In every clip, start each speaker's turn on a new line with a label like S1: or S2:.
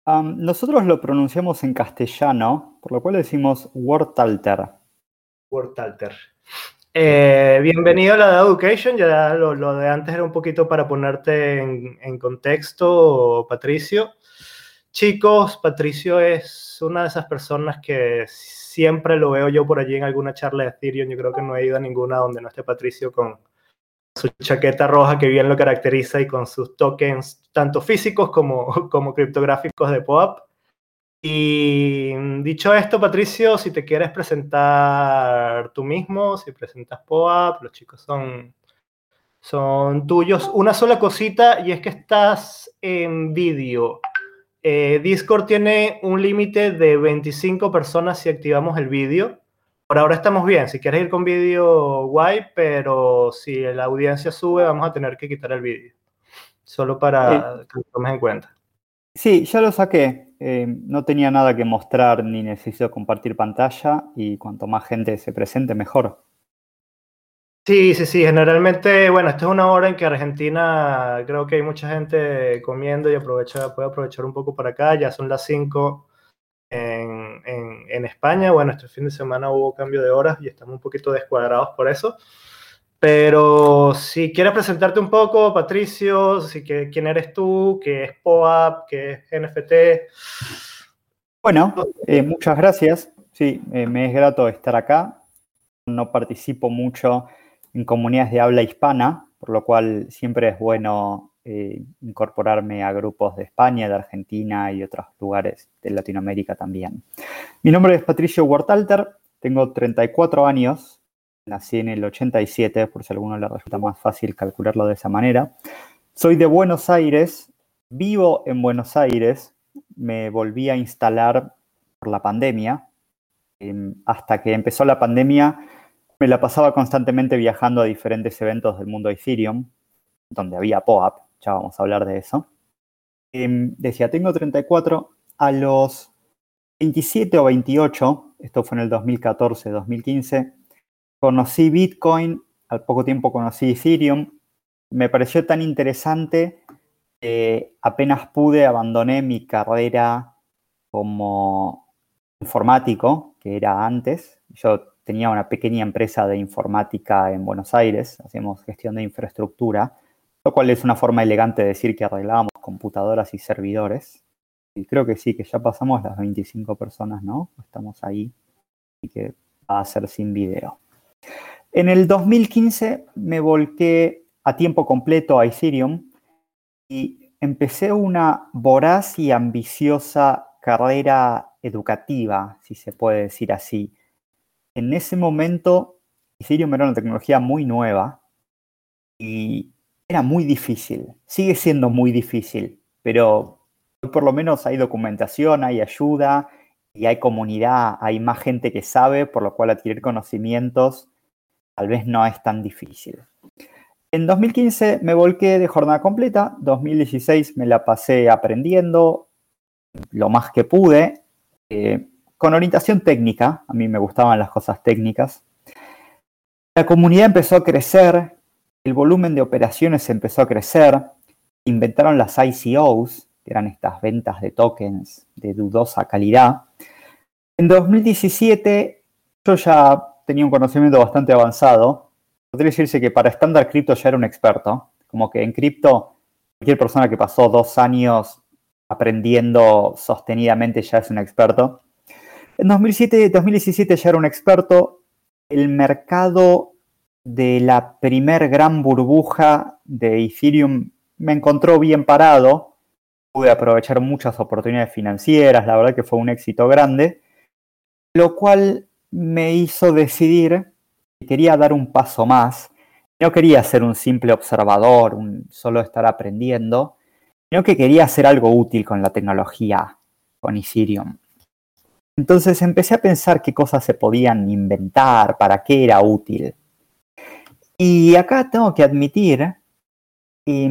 S1: Nosotros lo pronunciamos en castellano, por lo cual decimos WordAlter.
S2: WordAlter. Bienvenido a la DAO Education. Ya lo de antes era un poquito para ponerte en contexto, Patricio. Chicos, Patricio es una de esas personas que siempre lo veo yo por allí en alguna charla de Ethereum. Yo creo que no he ido a ninguna donde no esté Patricio con su chaqueta roja que bien lo caracteriza y con sus tokens tanto físicos como criptográficos de POAP. Y dicho esto, Patricio, si te quieres presentar tú mismo, si presentas POAP, los chicos son tuyos. Una sola cosita, y es que estás en vídeo. Discord tiene un límite de 25 personas si activamos el vídeo. Por ahora estamos bien. Si quieres ir con vídeo, guay, pero si la audiencia sube, vamos a tener que quitar el vídeo. Solo para que lo tomes en cuenta.
S1: Sí, ya lo saqué. No tenía nada que mostrar ni necesito compartir pantalla y cuanto más gente se presente, mejor.
S2: Sí. Generalmente, bueno, esta es una hora en que Argentina creo que hay mucha gente comiendo y puede aprovechar un poco para acá. Ya son las 5 en España. Bueno, este fin de semana hubo cambio de horas y estamos un poquito descuadrados por eso. Pero si quieres presentarte un poco, Patricio, quién eres tú, qué es POAP, qué es NFT.
S1: Bueno, muchas gracias. Sí, me es grato estar acá. No participo mucho en comunidades de habla hispana, por lo cual siempre es bueno incorporarme a grupos de España, de Argentina y otros lugares de Latinoamérica también. Mi nombre es Patricio WordAlter, tengo 34 años, nací en el 87, por si a alguno le resulta más fácil calcularlo de esa manera. Soy de Buenos Aires, vivo en Buenos Aires, me volví a instalar por la pandemia. Hasta que empezó la pandemia, me la pasaba constantemente viajando a diferentes eventos del mundo de Ethereum, donde había POAP, ya vamos a hablar de eso. Decía, tengo 34, a los 27 o 28, esto fue en el 2014, 2015, conocí Bitcoin, al poco tiempo conocí Ethereum, me pareció tan interesante que apenas pude abandoné mi carrera como informático, que era antes. Yo tenía una pequeña empresa de informática en Buenos Aires, hacíamos gestión de infraestructura, lo cual es una forma elegante de decir que arreglábamos computadoras y servidores. Y creo que sí, que ya pasamos las 25 personas, ¿no? Estamos ahí y que va a ser sin video. En el 2015 me volqué a tiempo completo a Ethereum y empecé una voraz y ambiciosa carrera educativa, si se puede decir así. En ese momento, Ethereum era una tecnología muy nueva y era muy difícil. Sigue siendo muy difícil, pero por lo menos hay documentación, hay ayuda y hay comunidad, hay más gente que sabe, por lo cual adquirir conocimientos tal vez no es tan difícil. En 2015 me volqué de jornada completa, 2016 me la pasé aprendiendo lo más que pude, con orientación técnica, a mí me gustaban las cosas técnicas. La comunidad empezó a crecer, el volumen de operaciones empezó a crecer, inventaron las ICOs, que eran estas ventas de tokens de dudosa calidad. En 2017 yo ya tenía un conocimiento bastante avanzado. Podría decirse que para estándar cripto ya era un experto. Como que en cripto, cualquier persona que pasó 2 años aprendiendo sostenidamente ya es un experto. En 2017 ya era un experto. El mercado de la primer gran burbuja de Ethereum me encontró bien parado. Pude aprovechar muchas oportunidades financieras. La verdad que fue un éxito grande. Lo cual me hizo decidir que quería dar un paso más. No quería ser un simple observador, solo estar aprendiendo, sino que quería hacer algo útil con la tecnología, con Ethereum. Entonces empecé a pensar qué cosas se podían inventar, para qué era útil. Y acá tengo que admitir que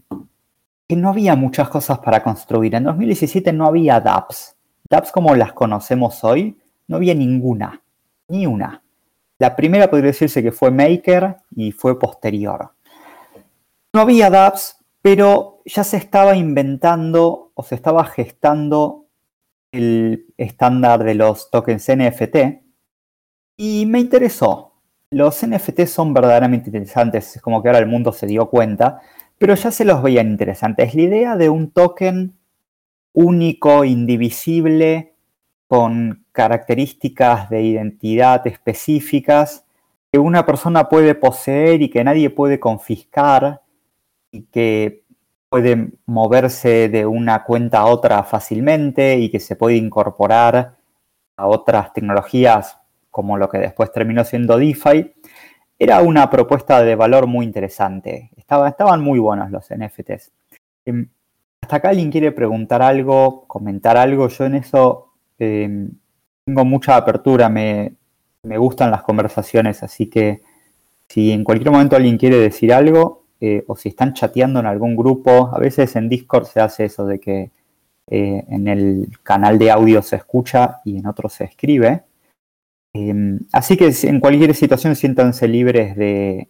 S1: no había muchas cosas para construir. En 2017 no había dApps. dApps como las conocemos hoy, no había ninguna, ni una. La primera podría decirse que fue Maker y fue posterior. No había dApps, pero ya se estaba inventando o se estaba gestando el estándar de los tokens NFT y me interesó. Los NFT son verdaderamente interesantes, es como que ahora el mundo se dio cuenta, pero ya se los veían interesantes. La idea de un token único, indivisible, con características de identidad específicas que una persona puede poseer y que nadie puede confiscar y que puede moverse de una cuenta a otra fácilmente y que se puede incorporar a otras tecnologías como lo que después terminó siendo DeFi, era una propuesta de valor muy interesante. Estaban muy buenos los NFTs. Hasta acá alguien quiere preguntar algo, comentar algo. Yo en eso tengo mucha apertura, me gustan las conversaciones, así que si en cualquier momento alguien quiere decir algo, o si están chateando en algún grupo, a veces en Discord se hace eso de que en el canal de audio se escucha y en otro se escribe. Así que en cualquier situación siéntanse libres de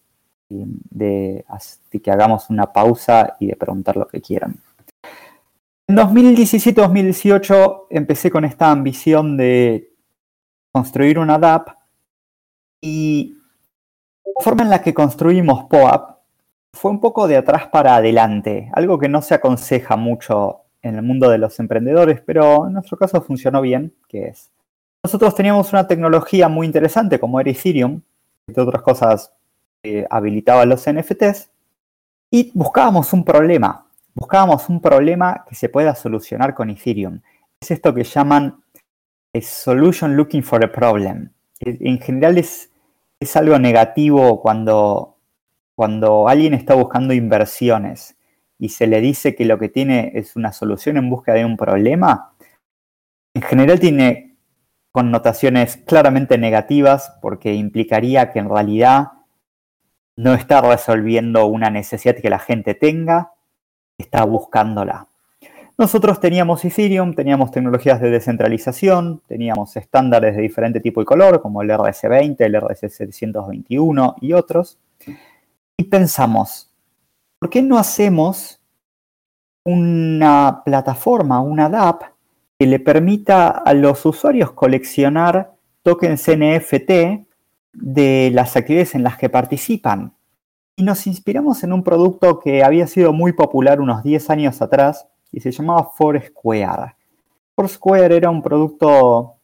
S1: que hagamos una pausa y de preguntar lo que quieran. En 2017-2018 empecé con esta ambición de construir una DApp y la forma en la que construimos POAP fue un poco de atrás para adelante, algo que no se aconseja mucho en el mundo de los emprendedores, pero en nuestro caso funcionó bien, que es, nosotros teníamos una tecnología muy interesante como era Ethereum, entre otras cosas habilitaba los NFTs, y buscábamos un problema que se pueda solucionar con Ethereum. Es esto que llaman a solution looking for a problem. En general es algo negativo cuando alguien está buscando inversiones y se le dice que lo que tiene es una solución en busca de un problema. En general tiene connotaciones claramente negativas porque implicaría que en realidad no está resolviendo una necesidad que la gente tenga, está buscándola. Nosotros teníamos Ethereum, teníamos tecnologías de descentralización, teníamos estándares de diferente tipo y color, como el RC20, el RC721 y otros. Y pensamos, ¿por qué no hacemos una plataforma, una DApp, que le permita a los usuarios coleccionar tokens NFT de las actividades en las que participan? Y nos inspiramos en un producto que había sido muy popular unos 10 años atrás y se llamaba Foursquare. Foursquare era un producto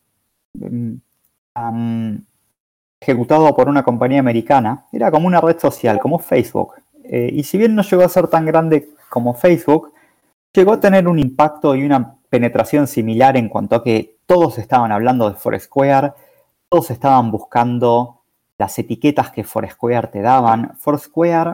S1: ejecutado por una compañía americana. Era como una red social, como Facebook. Y si bien no llegó a ser tan grande como Facebook, llegó a tener un impacto y una penetración similar en cuanto a que todos estaban hablando de Foursquare, todos estaban buscando las etiquetas que Foursquare te daban. Foursquare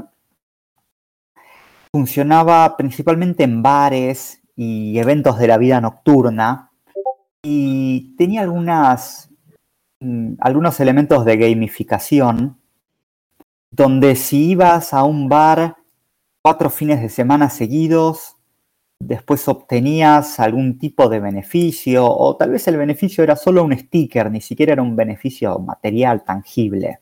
S1: funcionaba principalmente en bares y eventos de la vida nocturna y tenía algunos elementos de gamificación donde si ibas a un bar 4 fines de semana seguidos, después obtenías algún tipo de beneficio o tal vez el beneficio era solo un sticker, ni siquiera era un beneficio material, tangible.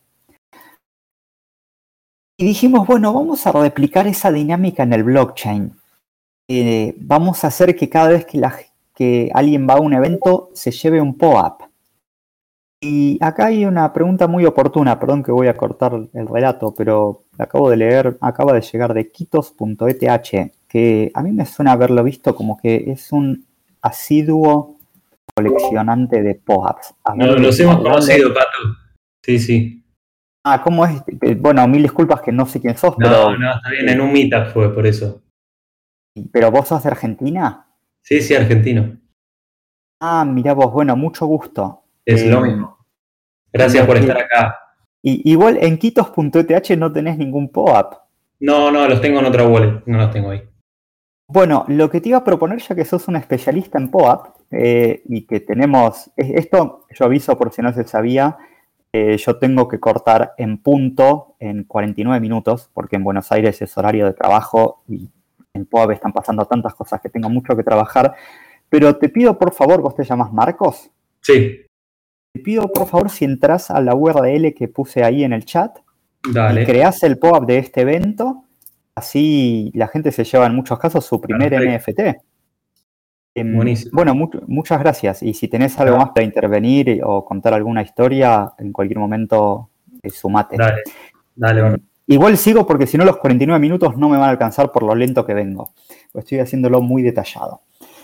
S1: Y dijimos, bueno, vamos a replicar esa dinámica en el blockchain. Vamos a hacer que cada vez que alguien va a un evento se lleve un POAP. Y acá hay una pregunta muy oportuna, perdón que voy a cortar el relato, pero la acabo de leer, acaba de llegar de Kitos.eth, que a mí me suena haberlo visto como que es un asiduo coleccionante de POAPs.
S3: Nos hemos conocido, Pato. Sí, sí.
S1: Ah, ¿cómo es? Bueno, mil disculpas que no sé quién sos, pero...
S3: No, está bien, en un meetup fue por eso.
S1: ¿Pero vos sos de Argentina?
S3: Sí, sí, argentino.
S1: Ah, mirá vos, bueno, mucho gusto.
S3: Es lo mismo. Gracias por estar acá.
S1: Igual en Kitos.eth no tenés ningún POAP.
S3: No, los tengo en otra wallet, no los tengo ahí.
S1: Bueno, lo que te iba a proponer, ya que sos un especialista en POAP, y que tenemos, esto yo aviso por si no se sabía, yo tengo que cortar en punto en 49 minutos, porque en Buenos Aires es horario de trabajo y en POAP están pasando tantas cosas que tengo mucho que trabajar, pero te pido por favor, ¿vos te llamas Marcos?
S3: Sí.
S1: Te pido por favor si entras a la URL que puse ahí en el chat.
S3: Dale.
S1: Y creás el POAP de este evento así la gente se lleva en muchos casos su primer NFT.
S3: Buenísimo.
S1: Bueno, muchas gracias. Y si tenés algo más para intervenir o contar alguna historia, en cualquier momento sumate.
S3: Dale.
S1: Igual sigo porque si no los 49 minutos no me van a alcanzar por lo lento que vengo. Estoy haciéndolo muy detallado.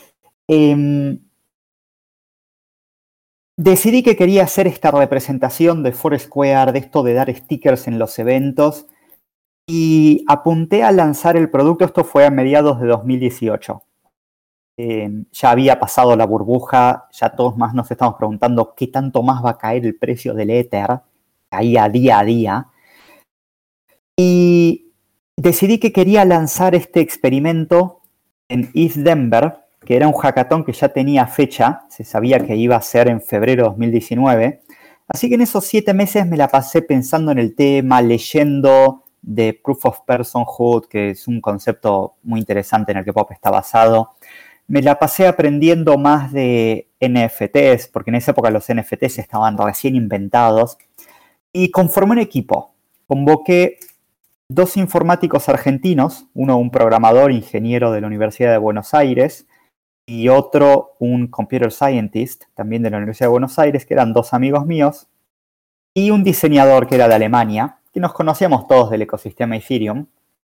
S1: Decidí que quería hacer esta representación de Foursquare, de esto de dar stickers en los eventos, y apunté a lanzar el producto. Esto fue a mediados de 2018. Ya había pasado la burbuja, ya todos más nos estamos preguntando qué tanto más va a caer el precio del Ether, caía día a día. Y decidí que quería lanzar este experimento en East Denver, que era un hackathon que ya tenía fecha, se sabía que iba a ser en febrero de 2019. Así que en esos 7 meses me la pasé pensando en el tema, leyendo de Proof of Personhood, que es un concepto muy interesante en el que Pop está basado. Me la pasé aprendiendo más de NFTs, porque en esa época los NFTs estaban recién inventados. Y conformé un equipo. Convoqué 2 informáticos argentinos, uno un programador, ingeniero de la Universidad de Buenos Aires, y otro un computer scientist, también de la Universidad de Buenos Aires, que eran 2 amigos míos, y un diseñador que era de Alemania, que nos conocíamos todos del ecosistema Ethereum.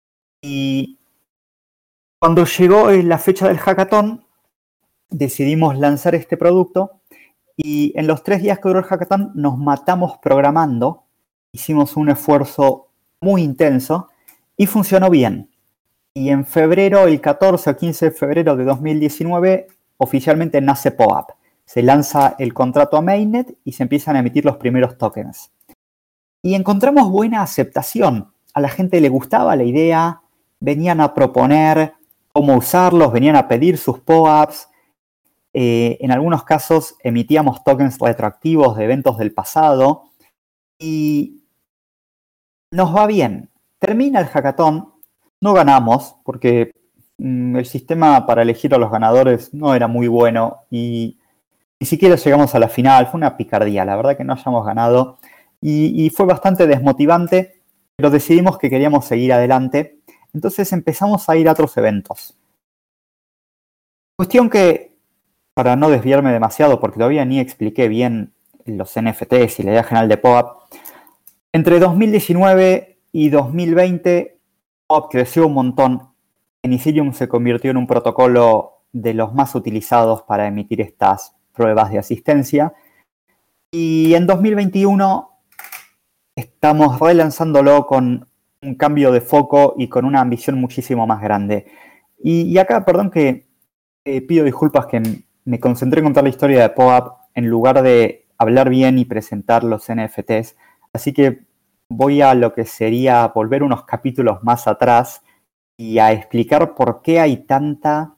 S1: Y cuando llegó la fecha del hackathon, decidimos lanzar este producto y en los 3 días que duró el hackathon nos matamos programando, hicimos un esfuerzo muy intenso y funcionó bien. Y en febrero, el 14 o 15 de febrero de 2019, oficialmente nace POAP. Se lanza el contrato a Mainnet y se empiezan a emitir los primeros tokens. Y encontramos buena aceptación. A la gente le gustaba la idea, venían a proponer cómo usarlos, venían a pedir sus POAPs. En algunos casos emitíamos tokens retroactivos de eventos del pasado y nos va bien. Termina el hackathon, no ganamos porque el sistema para elegir a los ganadores no era muy bueno y ni siquiera llegamos a la final. Fue una picardía, la verdad que no hayamos ganado y fue bastante desmotivante, pero decidimos que queríamos seguir adelante. Entonces empezamos a ir a otros eventos. Cuestión que, para no desviarme demasiado, porque todavía ni expliqué bien los NFTs y la idea general de POAP, entre 2019 y 2020 POAP creció un montón. En Ethereum se convirtió en un protocolo de los más utilizados para emitir estas pruebas de asistencia. Y en 2021 estamos relanzándolo con un cambio de foco y con una ambición muchísimo más grande. Y acá, perdón que pido disculpas que me concentré en contar la historia de POAP en lugar de hablar bien y presentar los NFTs. Así que voy a lo que sería volver unos capítulos más atrás y a explicar por qué hay tanto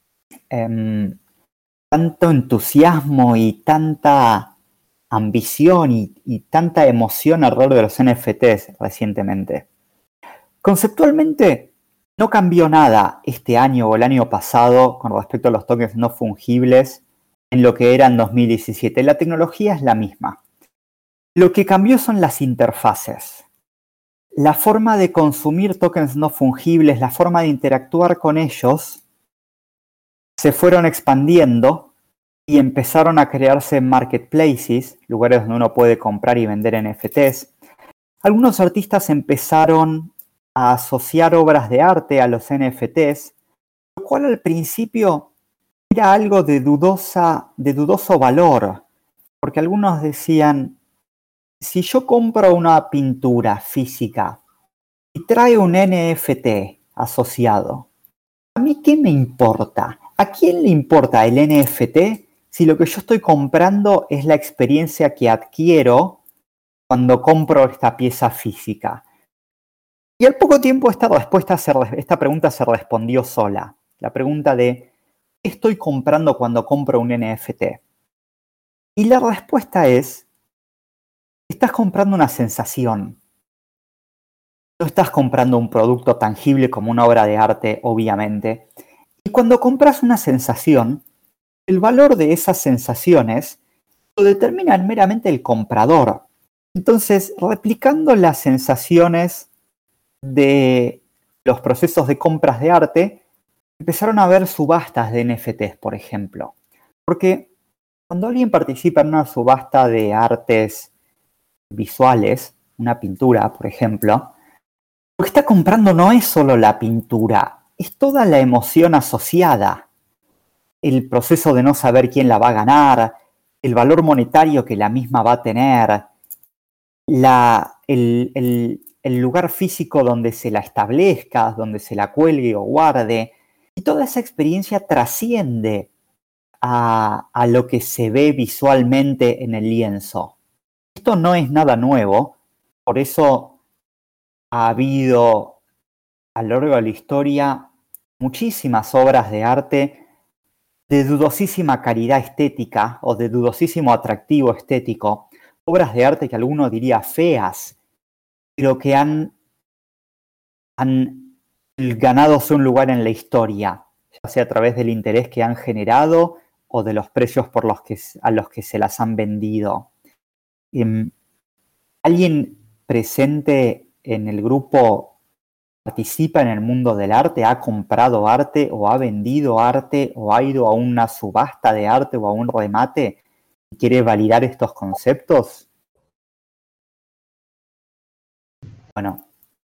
S1: entusiasmo y tanta ambición y tanta emoción alrededor de los NFTs recientemente. Conceptualmente, no cambió nada este año o el año pasado con respecto a los tokens no fungibles en lo que era en 2017. La tecnología es la misma. Lo que cambió son las interfaces. La forma de consumir tokens no fungibles, la forma de interactuar con ellos, se fueron expandiendo y empezaron a crearse marketplaces, lugares donde uno puede comprar y vender NFTs. Algunos artistas empezaron a asociar obras de arte a los NFTs, lo cual al principio era algo de dudoso valor, porque algunos decían, si yo compro una pintura física y trae un NFT asociado, ¿a mí qué me importa? ¿A quién le importa el NFT si lo que yo estoy comprando es la experiencia que adquiero cuando compro esta pieza física? Y al poco tiempo esta pregunta se respondió sola. La pregunta de ¿qué estoy comprando cuando compro un NFT? Y la respuesta es, estás comprando una sensación. No estás comprando un producto tangible como una obra de arte, obviamente. Y cuando compras una sensación, el valor de esas sensaciones lo determina meramente el comprador. Entonces, replicando las sensaciones de los procesos de compras de arte, empezaron a haber subastas de NFTs, por ejemplo. Porque cuando alguien participa en una subasta de artes visuales, una pintura, por ejemplo, lo que está comprando no es solo la pintura, es toda la emoción asociada. El proceso de no saber quién la va a ganar, el valor monetario que la misma va a tener, el lugar físico donde se la establezca, donde se la cuelgue o guarde. Y toda esa experiencia trasciende a lo que se ve visualmente en el lienzo. Esto no es nada nuevo, por eso ha habido a lo largo de la historia muchísimas obras de arte de dudosísima calidad estética o de dudosísimo atractivo estético, obras de arte que alguno diría feas, pero que han ganado un lugar en la historia, ya sea a través del interés que han generado o de los precios a los que se las han vendido. ¿Alguien presente en el grupo participa en el mundo del arte, ha comprado arte o ha vendido arte o ha ido a una subasta de arte o a un remate y quiere validar estos conceptos? Bueno,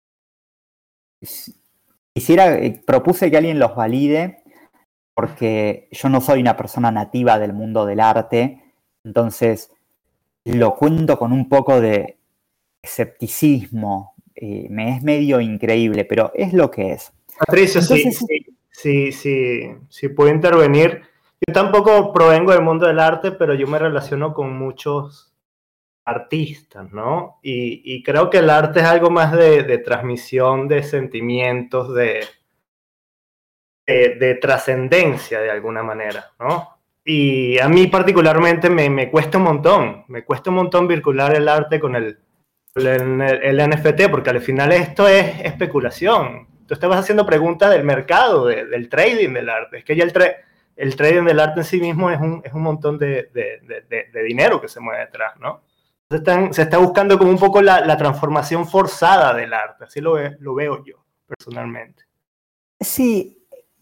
S1: propuse que alguien los valide porque yo no soy una persona nativa del mundo del arte, entonces lo cuento con un poco de escepticismo. Me es medio increíble, pero es lo que es.
S2: Patricio, entonces, sí, puedo intervenir. Yo tampoco provengo del mundo del arte, pero yo me relaciono con muchos artistas, ¿no? Y creo que el arte es algo más de transmisión de sentimientos, de trascendencia de alguna manera, ¿no? Y a mí particularmente me cuesta un montón vincular el arte con el NFT, porque al final esto es especulación. Tú estabas haciendo preguntas del mercado, del trading del arte. Es que ya el trading del arte en sí mismo es un montón de dinero que se mueve detrás, ¿no? Se está buscando como un poco la transformación forzada del arte. Así lo veo yo, personalmente.
S1: Sí,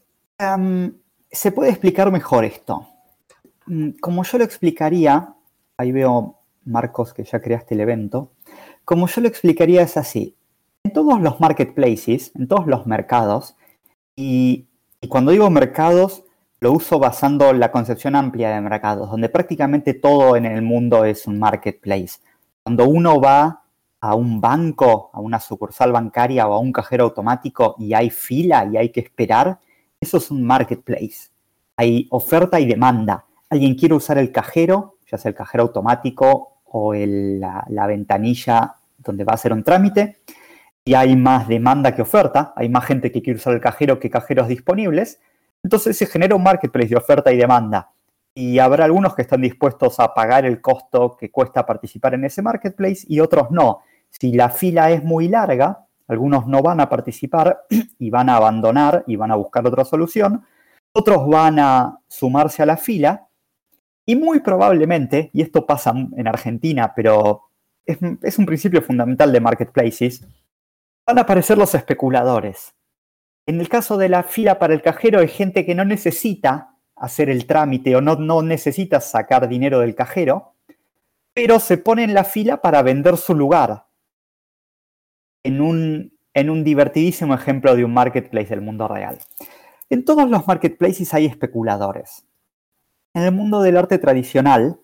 S1: se puede explicar mejor esto. Como yo lo explicaría, ahí veo, Marcos, que ya creaste el evento. Como yo lo explicaría es así. En todos los marketplaces, en todos los mercados, y cuando digo mercados, lo uso basando la concepción amplia de mercados, donde prácticamente todo en el mundo es un marketplace. Cuando uno va a un banco, a una sucursal bancaria o a un cajero automático y hay fila y hay que esperar, eso es un marketplace. Hay oferta y demanda. Alguien quiere usar el cajero, ya sea el cajero automático o la ventanilla donde va a hacer un trámite, y hay más demanda que oferta, hay más gente que quiere usar el cajero que cajeros disponibles, entonces se genera un marketplace de oferta y demanda, y habrá algunos que están dispuestos a pagar el costo que cuesta participar en ese marketplace y otros no. Si la fila es muy larga, algunos no van a participar y van a abandonar y van a buscar otra solución, otros van a sumarse a la fila. Y muy probablemente, y esto pasa en Argentina, pero es un principio fundamental de marketplaces, van a aparecer los especuladores. En el caso de la fila para el cajero hay gente que no necesita hacer el trámite o no necesita sacar dinero del cajero, pero se pone en la fila para vender su lugar. En un divertidísimo ejemplo de un marketplace del mundo real. En todos los marketplaces hay especuladores. En el mundo del arte tradicional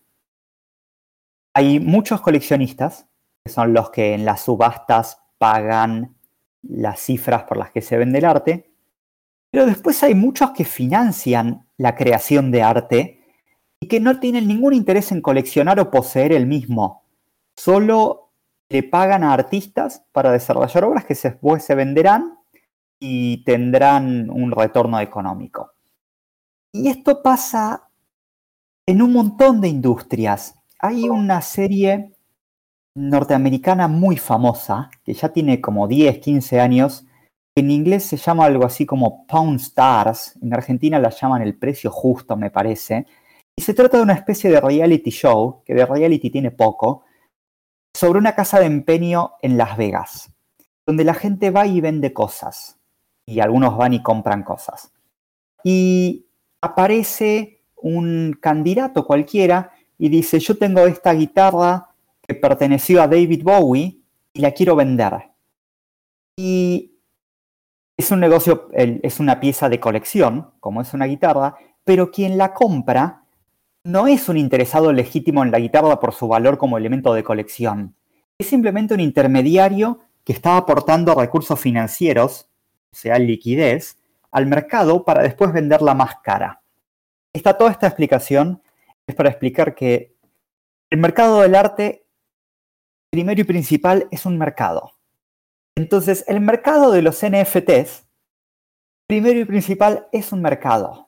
S1: hay muchos coleccionistas, que son los que en las subastas pagan las cifras por las que se vende el arte, pero después hay muchos que financian la creación de arte y que no tienen ningún interés en coleccionar o poseer el mismo. Solo le pagan a artistas para desarrollar obras que después se venderán y tendrán un retorno económico. Y esto pasa en un montón de industrias. Hay una serie norteamericana muy famosa, que ya tiene como 10, 15 años, que en inglés se llama algo así como Pawn Stars, en Argentina la llaman El Precio Justo, me parece, y se trata de una especie de reality show, que de reality tiene poco, sobre una casa de empeño en Las Vegas, donde la gente va y vende cosas. y algunos van y compran cosas. Y aparece un candidato cualquiera y dice, yo tengo esta guitarra que perteneció a David Bowie y la quiero vender. Y es un negocio, es una pieza de colección, como es una guitarra, pero quien la compra no es un interesado legítimo en la guitarra por su valor como elemento de colección. Es simplemente un intermediario que está aportando recursos financieros, o sea, liquidez, al mercado para después venderla más cara. Toda esta explicación es para explicar que el mercado del arte, primero y principal, es un mercado. Entonces, el mercado de los NFTs, primero y principal, es un mercado.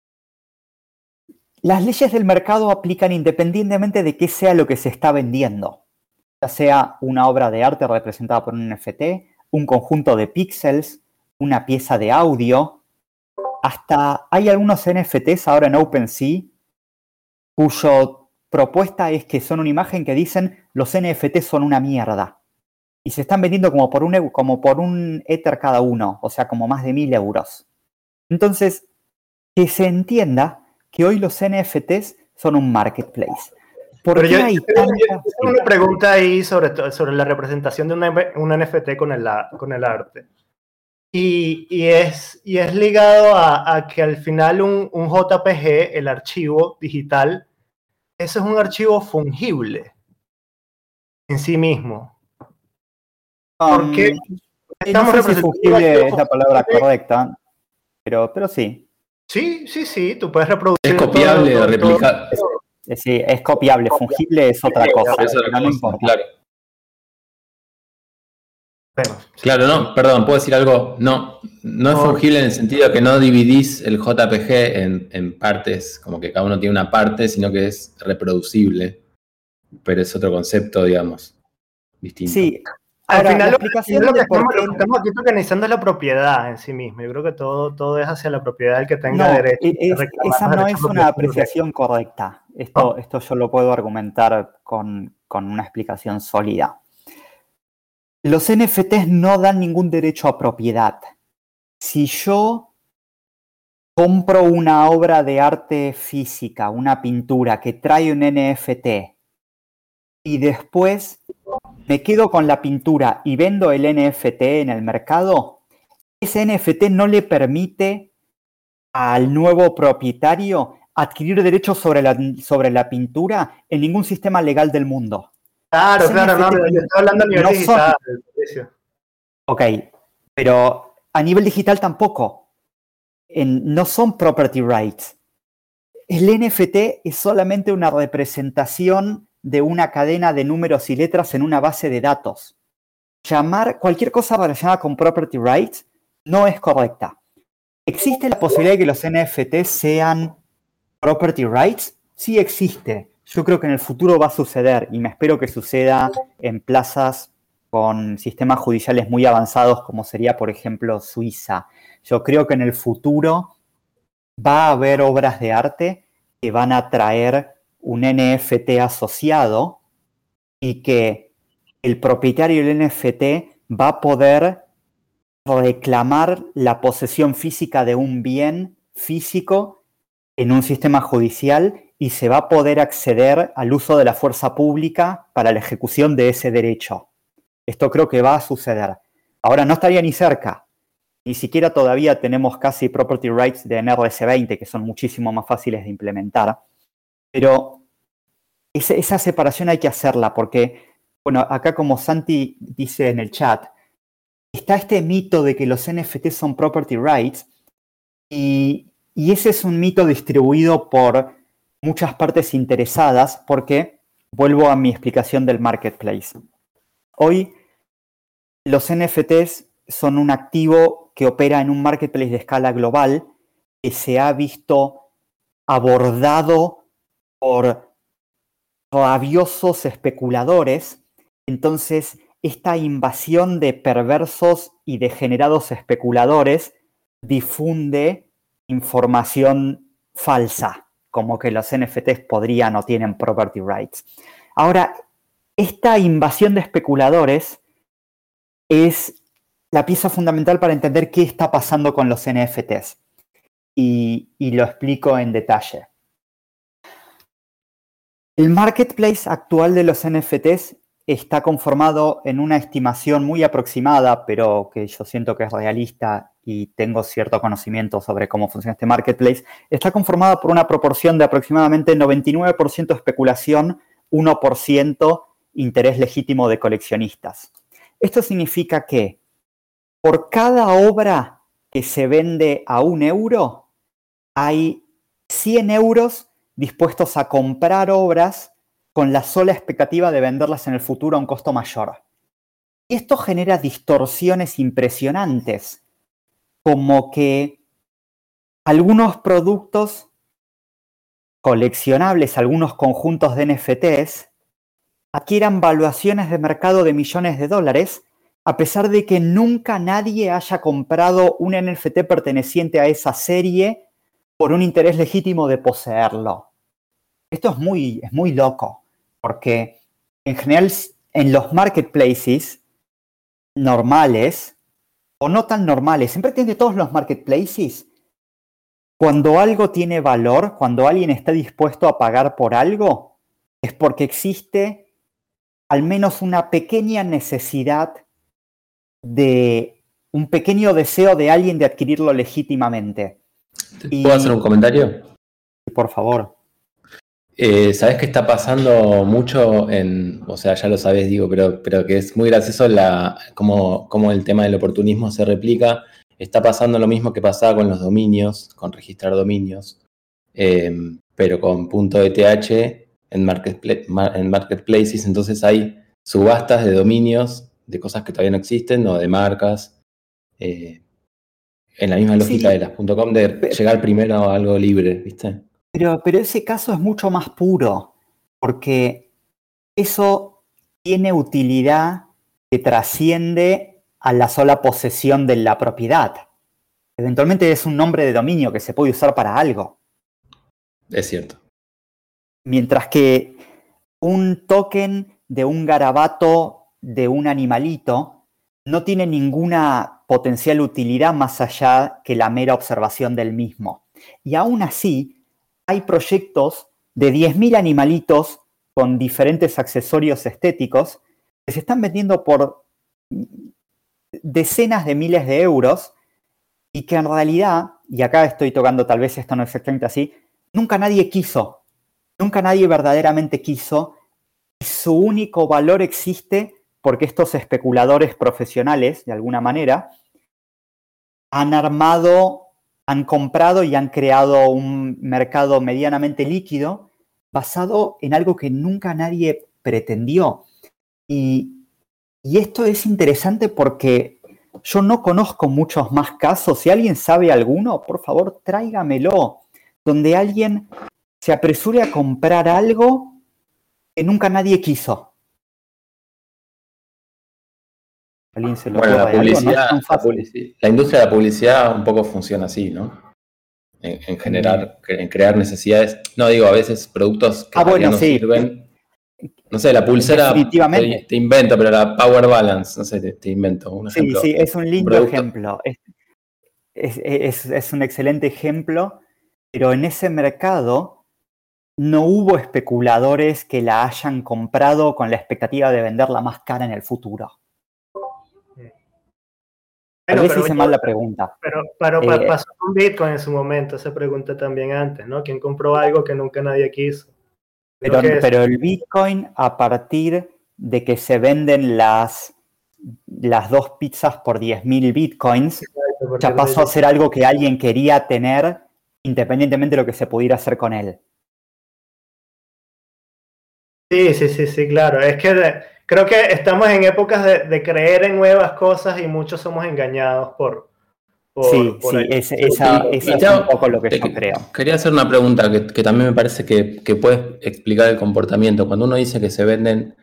S1: Las leyes del mercado aplican independientemente de qué sea lo que se está vendiendo. Ya sea una obra de arte representada por un NFT, un conjunto de píxeles, una pieza de audio. Hasta hay algunos NFTs ahora en OpenSea cuyo propuesta es que son una imagen que dicen los NFTs son una mierda. Y se están vendiendo como por un Ether cada uno, o sea, como más de 1.000 euros. Entonces, que se entienda que hoy los NFTs son un marketplace.
S2: Pero yo tengo una pregunta ahí sobre la representación de un NFT con el arte. Y es ligado a que al final un JPG, el archivo digital, eso es un archivo fungible en sí mismo. Porque
S1: no sé si fungible es la palabra correcta, pero sí.
S2: Sí, tú puedes reproducir.
S3: Es copiable, replicar.
S1: Sí, es copiable, fungible es otra cosa.
S3: Es otra cosa,
S1: no importa.
S3: claro.
S2: Bueno,
S3: claro, no, perdón, ¿puedo decir algo? No es fungible en el sentido que no dividís el JPG en partes, como que cada uno tiene una parte, sino que es reproducible. Pero es otro concepto, digamos, distinto.
S1: Sí.
S2: Ahora, al final, lo que estamos aquí organizando es la propiedad en sí mismo. Yo creo que todo es hacia la propiedad del que tenga derecho.
S1: Esa no es una apreciación correcta. Esto yo lo puedo argumentar con una explicación sólida. Los NFTs no dan ningún derecho a propiedad. Si yo compro una obra de arte física, una pintura que trae un NFT, y después me quedo con la pintura y vendo el NFT en el mercado, ese NFT no le permite al nuevo propietario adquirir derechos sobre la pintura en ningún sistema legal del mundo.
S2: Claro, no, yo estoy hablando a nivel digital.
S1: Ok, pero a nivel digital tampoco. No son property rights. El NFT es solamente una representación de una cadena de números y letras en una base de datos. Llamar cualquier cosa relacionada con property rights no es correcta. ¿Existe la posibilidad de que los NFT sean property rights? Sí existe. Yo creo que en el futuro va a suceder y me espero que suceda en plazas con sistemas judiciales muy avanzados como sería, por ejemplo, Suiza. Yo creo que en el futuro va a haber obras de arte que van a traer un NFT asociado y que el propietario del NFT va a poder reclamar la posesión física de un bien físico en un sistema judicial y se va a poder acceder al uso de la fuerza pública para la ejecución de ese derecho. Esto creo que va a suceder. Ahora no estaría ni cerca. Ni siquiera todavía tenemos casi property rights de NRC20, que son muchísimo más fáciles de implementar. Pero esa separación hay que hacerla porque, bueno, acá como Santi dice en el chat, está este mito de que los NFT son property rights y ese es un mito distribuido por muchas partes interesadas porque, vuelvo a mi explicación del marketplace. Hoy los NFTs son un activo que opera en un marketplace de escala global que se ha visto abordado por rabiosos especuladores. Entonces, esta invasión de perversos y degenerados especuladores difunde información falsa, como que los NFTs podrían o tienen property rights. Ahora, esta invasión de especuladores es la pieza fundamental para entender qué está pasando con los NFTs. Y lo explico en detalle. El marketplace actual de los NFTs está conformado en una estimación muy aproximada, pero que yo siento que es realista y tengo cierto conocimiento sobre cómo funciona este marketplace. Está conformado por una proporción de aproximadamente 99% especulación, 1% interés legítimo de coleccionistas. Esto significa que por cada obra que se vende a €1, hay 100 euros dispuestos a comprar obras con la sola expectativa de venderlas en el futuro a un costo mayor. Y esto genera distorsiones impresionantes, como que algunos productos coleccionables, algunos conjuntos de NFTs, adquieran valuaciones de mercado de millones de dólares, a pesar de que nunca nadie haya comprado un NFT perteneciente a esa serie por un interés legítimo de poseerlo. Esto es muy loco, porque en general en los marketplaces normales, o no tan normales, siempre tienen todos los marketplaces, cuando algo tiene valor, cuando alguien está dispuesto a pagar por algo, es porque existe al menos una pequeña necesidad de un pequeño deseo de alguien de adquirirlo legítimamente.
S3: ¿Puedo hacer un comentario?
S1: Por favor.
S3: ¿Sabés qué está pasando mucho o sea, ya lo sabés, digo, pero que es muy gracioso cómo el tema del oportunismo se replica? Está pasando lo mismo que pasaba con los dominios, con registrar dominios, pero con .eth en marketplaces, entonces hay subastas de dominios, de cosas que todavía no existen, o de marcas, en la misma lógica de las .com, de llegar primero a algo libre, ¿viste?
S1: Pero ese caso es mucho más puro, porque eso tiene utilidad que trasciende a la sola posesión de la propiedad. Eventualmente es un nombre de dominio que se puede usar para algo.
S3: Es cierto.
S1: Mientras que un token de un garabato de un animalito no tiene ninguna potencial utilidad más allá que la mera observación del mismo. Y aún así, hay proyectos de 10.000 animalitos con diferentes accesorios estéticos que se están vendiendo por decenas de miles de euros y que en realidad, y acá estoy tocando, tal vez esto no es exactamente así, nunca nadie quiso, nunca nadie verdaderamente quiso, y su único valor existe porque estos especuladores profesionales, de alguna manera, han comprado y han creado un mercado medianamente líquido basado en algo que nunca nadie pretendió. Y esto es interesante porque yo no conozco muchos más casos. Si alguien sabe alguno, por favor, tráigamelo. Donde alguien se apresure a comprar algo que nunca nadie quiso. ¿Alguien se lo
S3: Bueno, la publicidad,
S1: algo? No es
S3: la industria de la publicidad un poco funciona así, ¿no? En generar, en crear necesidades. No digo, a veces productos que no sirven. No sé, la pulsera,
S1: definitivamente.
S3: Te invento, pero la Power Balance, no sé, te invento un ejemplo.
S1: Sí, es un lindo ejemplo. Es un excelente ejemplo, pero en ese mercado no hubo especuladores que la hayan comprado con la expectativa de venderla más cara en el futuro. Tal vez hice mal la pregunta.
S2: Pero pasó con Bitcoin en su momento, se pregunta también antes, ¿no? ¿Quién compró algo que nunca nadie quiso?
S1: Pero el Bitcoin, a partir de que se venden las 2 pizzas por 10.000 Bitcoins, ya pasó a ser algo que alguien quería tener independientemente de lo que se pudiera hacer con él.
S2: Sí, claro. Es que creo que estamos en épocas de creer en nuevas cosas y muchos somos engañados por
S1: esa es un poco lo que yo creo.
S3: Quería hacer una pregunta que también me parece que puede explicar el comportamiento. Cuando uno dice que se venden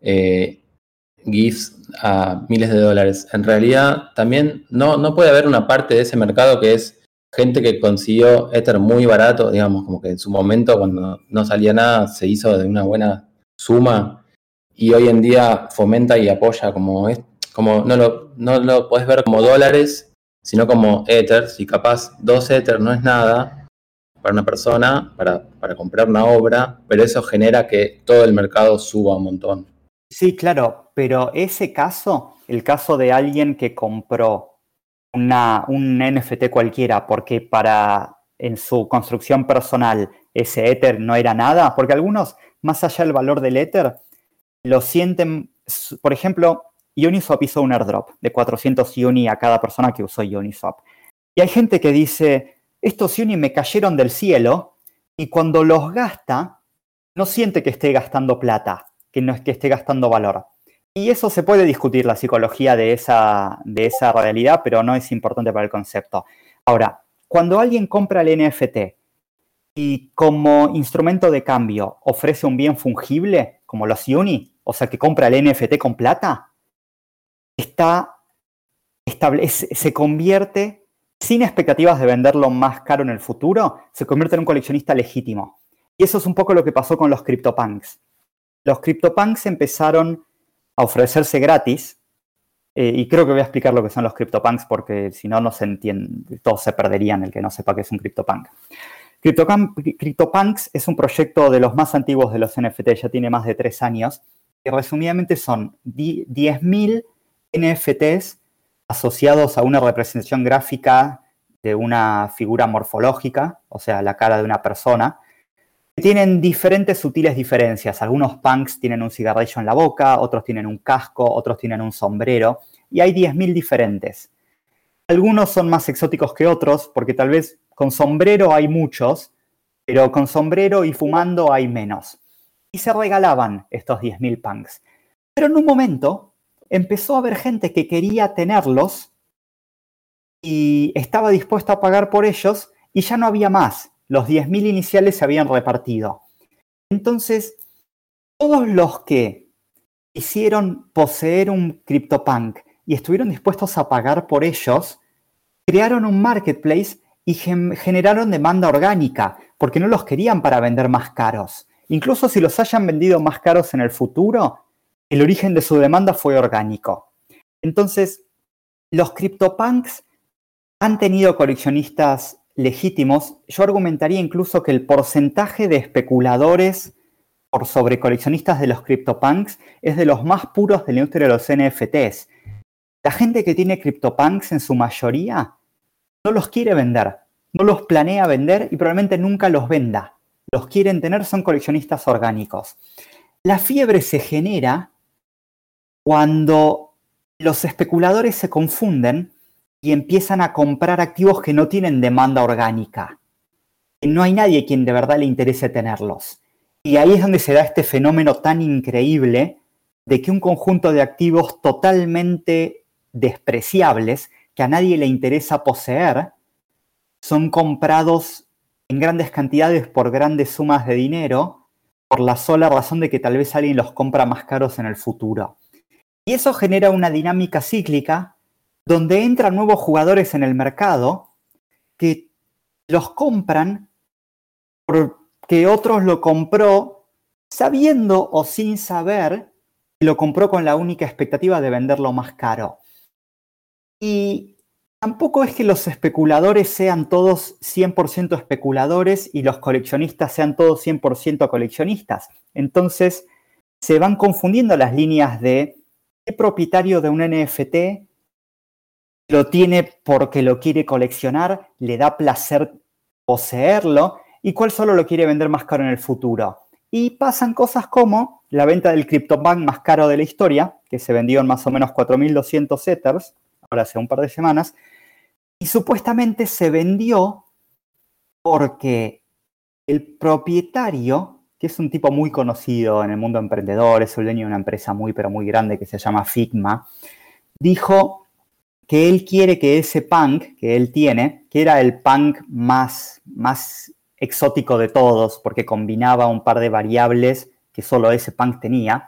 S3: GIFs a miles de dólares, en realidad también no puede haber una parte de ese mercado que es gente que consiguió Ether muy barato, digamos, como que en su momento cuando no salía nada se hizo de una buena suma y hoy en día fomenta y apoya como no lo podés ver como dólares, sino como Ethers, y capaz 2 Ethers no es nada para una persona, para comprar una obra, pero eso genera que todo el mercado suba un montón.
S1: Sí, claro, pero ese caso, el caso de alguien que compró un NFT cualquiera porque en su construcción personal ese Ether no era nada, porque algunos, más allá del valor del Ether, lo sienten, por ejemplo, Uniswap hizo un airdrop de 400 Uni a cada persona que usó Uniswap. Y hay gente que dice, estos Uni me cayeron del cielo, y cuando los gasta, no siente que esté gastando plata, que no es que esté gastando valor. Y eso se puede discutir, la psicología de esa realidad, pero no es importante para el concepto. Ahora, cuando alguien compra el NFT y como instrumento de cambio ofrece un bien fungible, como los Uni, o sea que compra el NFT con plata, se convierte, sin expectativas de venderlo más caro en el futuro, se convierte en un coleccionista legítimo. Y eso es un poco lo que pasó con los CryptoPunks. Los CryptoPunks empezaron a ofrecerse gratis, y creo que voy a explicar lo que son los CryptoPunks porque si no, no se entiende, todos se perderían el que no sepa qué es un CryptoPunk. CryptoPunks es un proyecto de los más antiguos de los NFT, ya tiene más de 3 años, y resumidamente son 10.000 NFTs asociados a una representación gráfica de una figura morfológica, o sea, la cara de una persona, que tienen diferentes sutiles diferencias. Algunos punks tienen un cigarrillo en la boca, otros tienen un casco, otros tienen un sombrero, y hay 10.000 diferentes. Algunos son más exóticos que otros, porque tal vez con sombrero hay muchos, pero con sombrero y fumando hay menos. Y se regalaban estos 10.000 punks. Pero en un momento empezó a haber gente que quería tenerlos y estaba dispuesta a pagar por ellos y ya no había más. Los 10.000 iniciales se habían repartido. Entonces, todos los que quisieron poseer un CryptoPunk y estuvieron dispuestos a pagar por ellos, crearon un marketplace y generaron demanda orgánica, porque no los querían para vender más caros. Incluso si los hayan vendido más caros en el futuro, el origen de su demanda fue orgánico. Entonces, los CryptoPunks han tenido coleccionistas legítimos. Yo argumentaría incluso que el porcentaje de especuladores por sobre coleccionistas de los CryptoPunks es de los más puros de la industria de los NFTs. La gente que tiene CryptoPunks en su mayoría no los quiere vender, no los planea vender y probablemente nunca los venda. Los quieren tener, son coleccionistas orgánicos. La fiebre se genera cuando los especuladores se confunden y empiezan a comprar activos que no tienen demanda orgánica. No hay nadie a quien de verdad le interese tenerlos. Y ahí es donde se da este fenómeno tan increíble de que un conjunto de activos totalmente despreciables, que a nadie le interesa poseer, son comprados en grandes cantidades por grandes sumas de dinero, por la sola razón de que tal vez alguien los compra más caros en el futuro. Y eso genera una dinámica cíclica donde entran nuevos jugadores en el mercado que los compran porque otros lo compró sabiendo o sin saber que lo compró con la única expectativa de venderlo más caro. Y tampoco es que los especuladores sean todos 100% especuladores y los coleccionistas sean todos 100% coleccionistas. Entonces se van confundiendo las líneas de qué propietario de un NFT lo tiene porque lo quiere coleccionar, le da placer poseerlo, y cuál solo lo quiere vender más caro en el futuro. Y pasan cosas como la venta del CryptoPunk más caro de la historia, que se vendió en más o menos 4.200 Ethers, ahora hace un par de semanas, y supuestamente se vendió porque el propietario, que es un tipo muy conocido en el mundo emprendedor, es el dueño de una empresa muy pero muy grande que se llama Figma, dijo que él quiere que ese punk que él tiene, que era el punk más exótico de todos, porque combinaba un par de variables que solo ese punk tenía,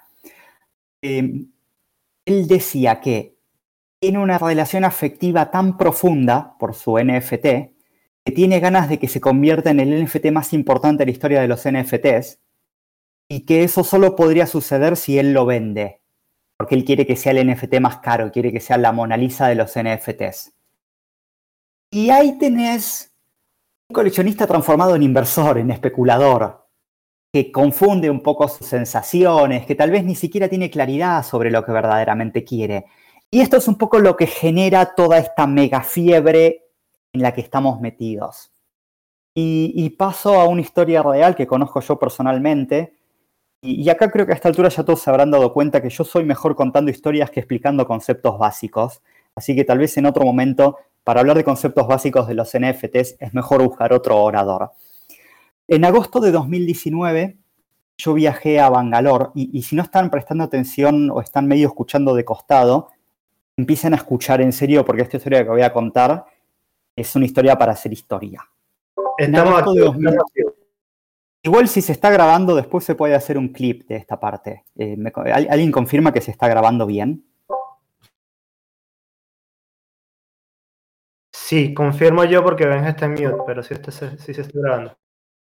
S1: él decía que tiene una relación afectiva tan profunda por su NFT, que tiene ganas de que se convierta en el NFT más importante de la historia de los NFTs, y que eso solo podría suceder si él lo vende. porque él quiere que sea el NFT más caro, quiere que sea la Mona Lisa de los NFTs. Y ahí tenés un coleccionista transformado en inversor, en especulador, que confunde un poco sus sensaciones, que tal vez ni siquiera tiene claridad sobre lo que verdaderamente quiere. Y esto es un poco lo que genera toda esta mega fiebre en la que estamos metidos. Y paso a una historia real que conozco yo personalmente. Y acá creo que a esta altura ya todos se habrán dado cuenta que yo soy mejor contando historias que explicando conceptos básicos. Así que tal vez en otro momento, para hablar de conceptos básicos de los NFTs, es mejor buscar otro orador. En agosto de 2019, yo viajé a Bangalore. Y si no están prestando atención o están medio escuchando de costado, empiecen a escuchar en serio, porque esta historia que voy a contar es una historia para hacer historia.
S2: Estamos aquí.
S1: Igual si se está grabando, después se puede hacer un clip de esta parte. ¿Alguien confirma que se está grabando bien?
S2: Sí, confirmo yo porque Benja está en mute, pero sí se está grabando.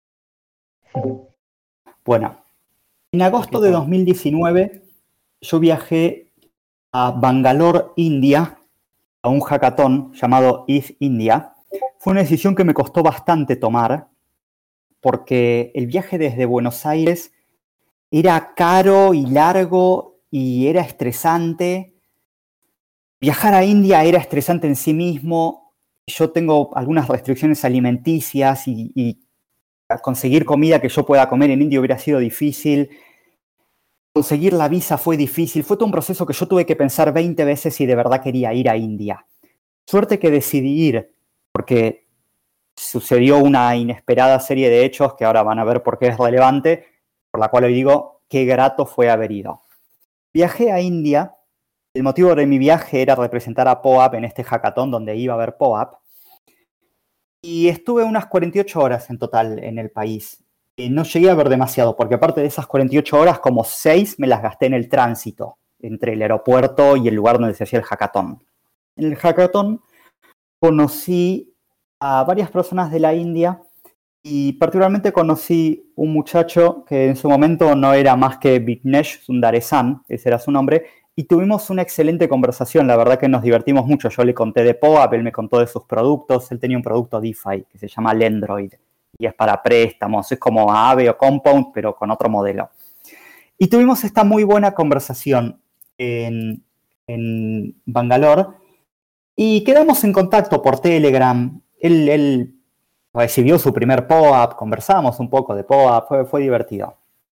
S1: Bueno, en agosto de 2019 yo viajé a Bangalore, India, a un hackathon llamado East India. Fue una decisión que me costó bastante tomar, porque el viaje desde Buenos Aires era caro y largo y era estresante. Viajar a India era estresante en sí mismo. Yo tengo algunas restricciones alimenticias y conseguir comida que yo pueda comer en India hubiera sido difícil. Conseguir la visa fue difícil. Fue todo un proceso que yo tuve que pensar 20 veces si de verdad quería ir a India. Suerte que decidí ir, porque sucedió una inesperada serie de hechos que ahora van a ver por qué es relevante, por la cual hoy digo qué grato fue haber ido. Viajé a India. El motivo de mi viaje era representar a POAP en este hackathon donde iba a haber POAP. Y estuve unas 48 horas en total en el país. No llegué a ver demasiado, porque aparte de esas 48 horas, como 6 me las gasté en el tránsito, entre el aeropuerto y el lugar donde se hacía el hackathon. En el hackathon conocí a varias personas de la India y particularmente conocí un muchacho que en su momento no era más que Vignesh Sundaresan, ese era su nombre, y tuvimos una excelente conversación. La verdad que nos divertimos mucho. Yo le conté de POAP, él me contó de sus productos. Él tenía un producto DeFi que se llama Lendroid y es para préstamos. Es como Aave o Compound, pero con otro modelo. Y tuvimos esta muy buena conversación en Bangalore y quedamos en contacto por Telegram. Él recibió su primer POAP, conversamos un poco de POAP, fue divertido.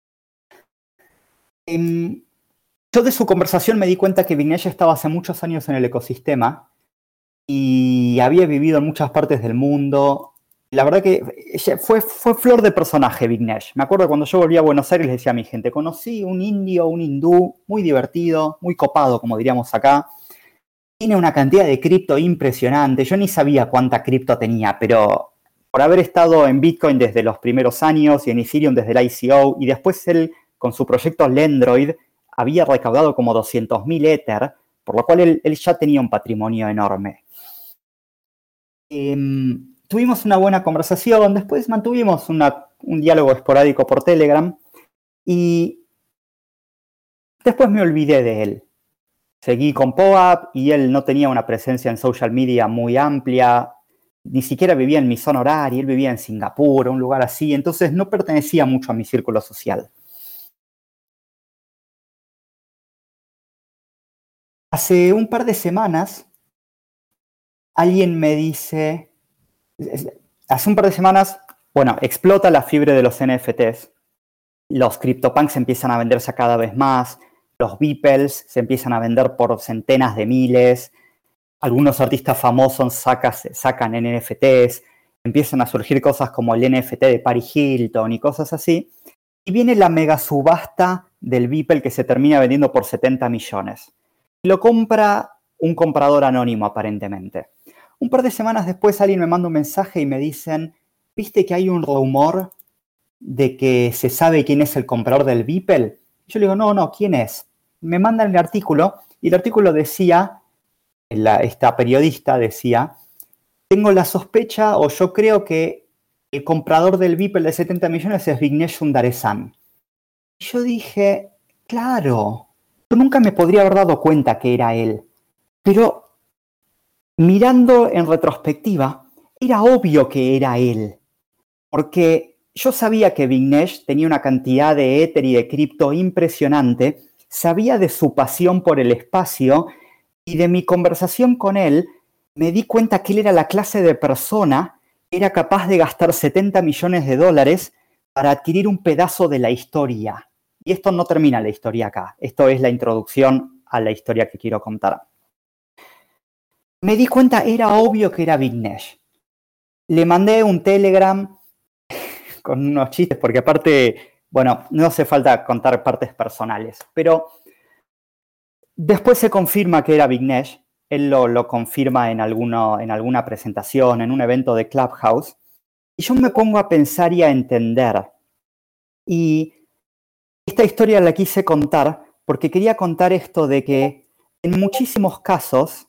S1: Yo de su conversación me di cuenta que Vignesh estaba hace muchos años en el ecosistema y había vivido en muchas partes del mundo. La verdad que fue flor de personaje Vignesh. Me acuerdo cuando yo volví a Buenos Aires, le decía a mi gente, conocí un indio, un hindú, muy divertido, muy copado, como diríamos acá. Tiene una cantidad de cripto impresionante. Yo ni sabía cuánta cripto tenía, pero por haber estado en Bitcoin desde los primeros años y en Ethereum desde el ICO, y después él con su proyecto Lendroid había recaudado como 200.000 Ether, por lo cual él ya tenía un patrimonio enorme. Tuvimos una buena conversación, después mantuvimos un diálogo esporádico por Telegram y después me olvidé de él. Seguí con POAP y él no tenía una presencia en social media muy amplia, ni siquiera vivía en mi zona horaria, él vivía en Singapur, un lugar así, entonces no pertenecía mucho a mi círculo social. Hace un par de semanas, alguien me dice, explota la fiebre de los NFTs, los CryptoPunks empiezan a venderse cada vez más, los Beeples se empiezan a vender por centenas de miles, algunos artistas famosos sacan NFTs, empiezan a surgir cosas como el NFT de Paris Hilton y cosas así, y viene la mega subasta del Beeple que se termina vendiendo por 70 millones. Lo compra un comprador anónimo, aparentemente. Un par de semanas después alguien me manda un mensaje y me dicen, ¿viste que hay un rumor de que se sabe quién es el comprador del Beeple? Yo le digo, no, ¿quién es? Me mandan el artículo y el artículo decía, esta periodista decía, tengo la sospecha o yo creo que el comprador del Beeple de 70 millones es Vignesh Sundaresan. Y yo dije, claro, yo nunca me podría haber dado cuenta que era él. Pero mirando en retrospectiva, era obvio que era él. Porque yo sabía que Vignesh tenía una cantidad de Ether y de cripto impresionante, sabía de su pasión por el espacio y de mi conversación con él me di cuenta que él era la clase de persona que era capaz de gastar $70 millones para adquirir un pedazo de la historia. Y esto no termina la historia acá. Esto es la introducción a la historia que quiero contar. Me di cuenta, era obvio que era Vignesh. Le mandé un Telegram con unos chistes, porque aparte, bueno, no hace falta contar partes personales, pero después se confirma que era Vignesh. Él lo confirma en alguna presentación, en un evento de Clubhouse, y yo me pongo a pensar y a entender. Y esta historia la quise contar porque quería contar esto de que en muchísimos casos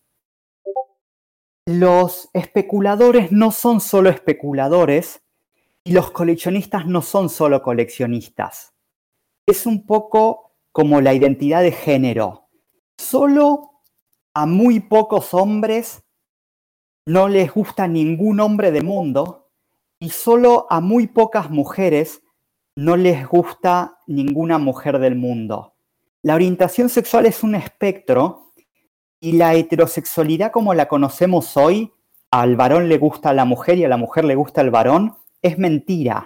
S1: los especuladores no son solo especuladores y los coleccionistas no son solo coleccionistas. Es un poco como la identidad de género. Solo a muy pocos hombres no les gusta ningún hombre del mundo y solo a muy pocas mujeres no les gusta ninguna mujer del mundo. La orientación sexual es un espectro y la heterosexualidad como la conocemos hoy, al varón le gusta a la mujer y a la mujer le gusta el varón, es mentira.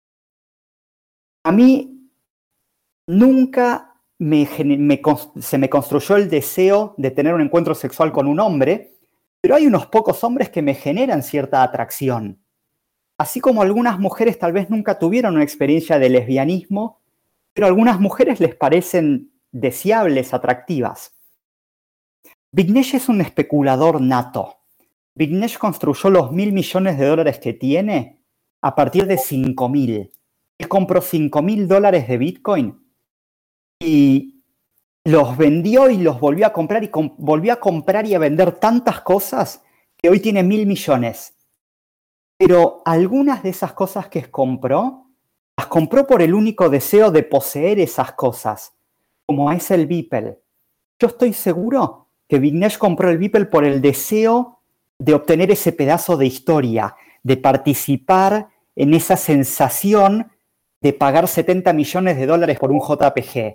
S1: A mí nunca se me construyó el deseo de tener un encuentro sexual con un hombre, pero hay unos pocos hombres que me generan cierta atracción. Así como algunas mujeres tal vez nunca tuvieron una experiencia de lesbianismo, pero a algunas mujeres les parecen deseables, atractivas. Vignesh es un especulador nato. Vignesh construyó los $1.000 millones que tiene a partir de 5.000. Él compró $5.000 de Bitcoin y los vendió y los volvió a comprar y volvió a comprar y a vender tantas cosas que hoy tiene 1.000 millones. Pero algunas de esas cosas que compró, las compró por el único deseo de poseer esas cosas, como es el Beeple. Yo estoy seguro que Vignesh compró el Beeple por el deseo de obtener ese pedazo de historia, de participar en esa sensación de pagar $70 millones por un JPG.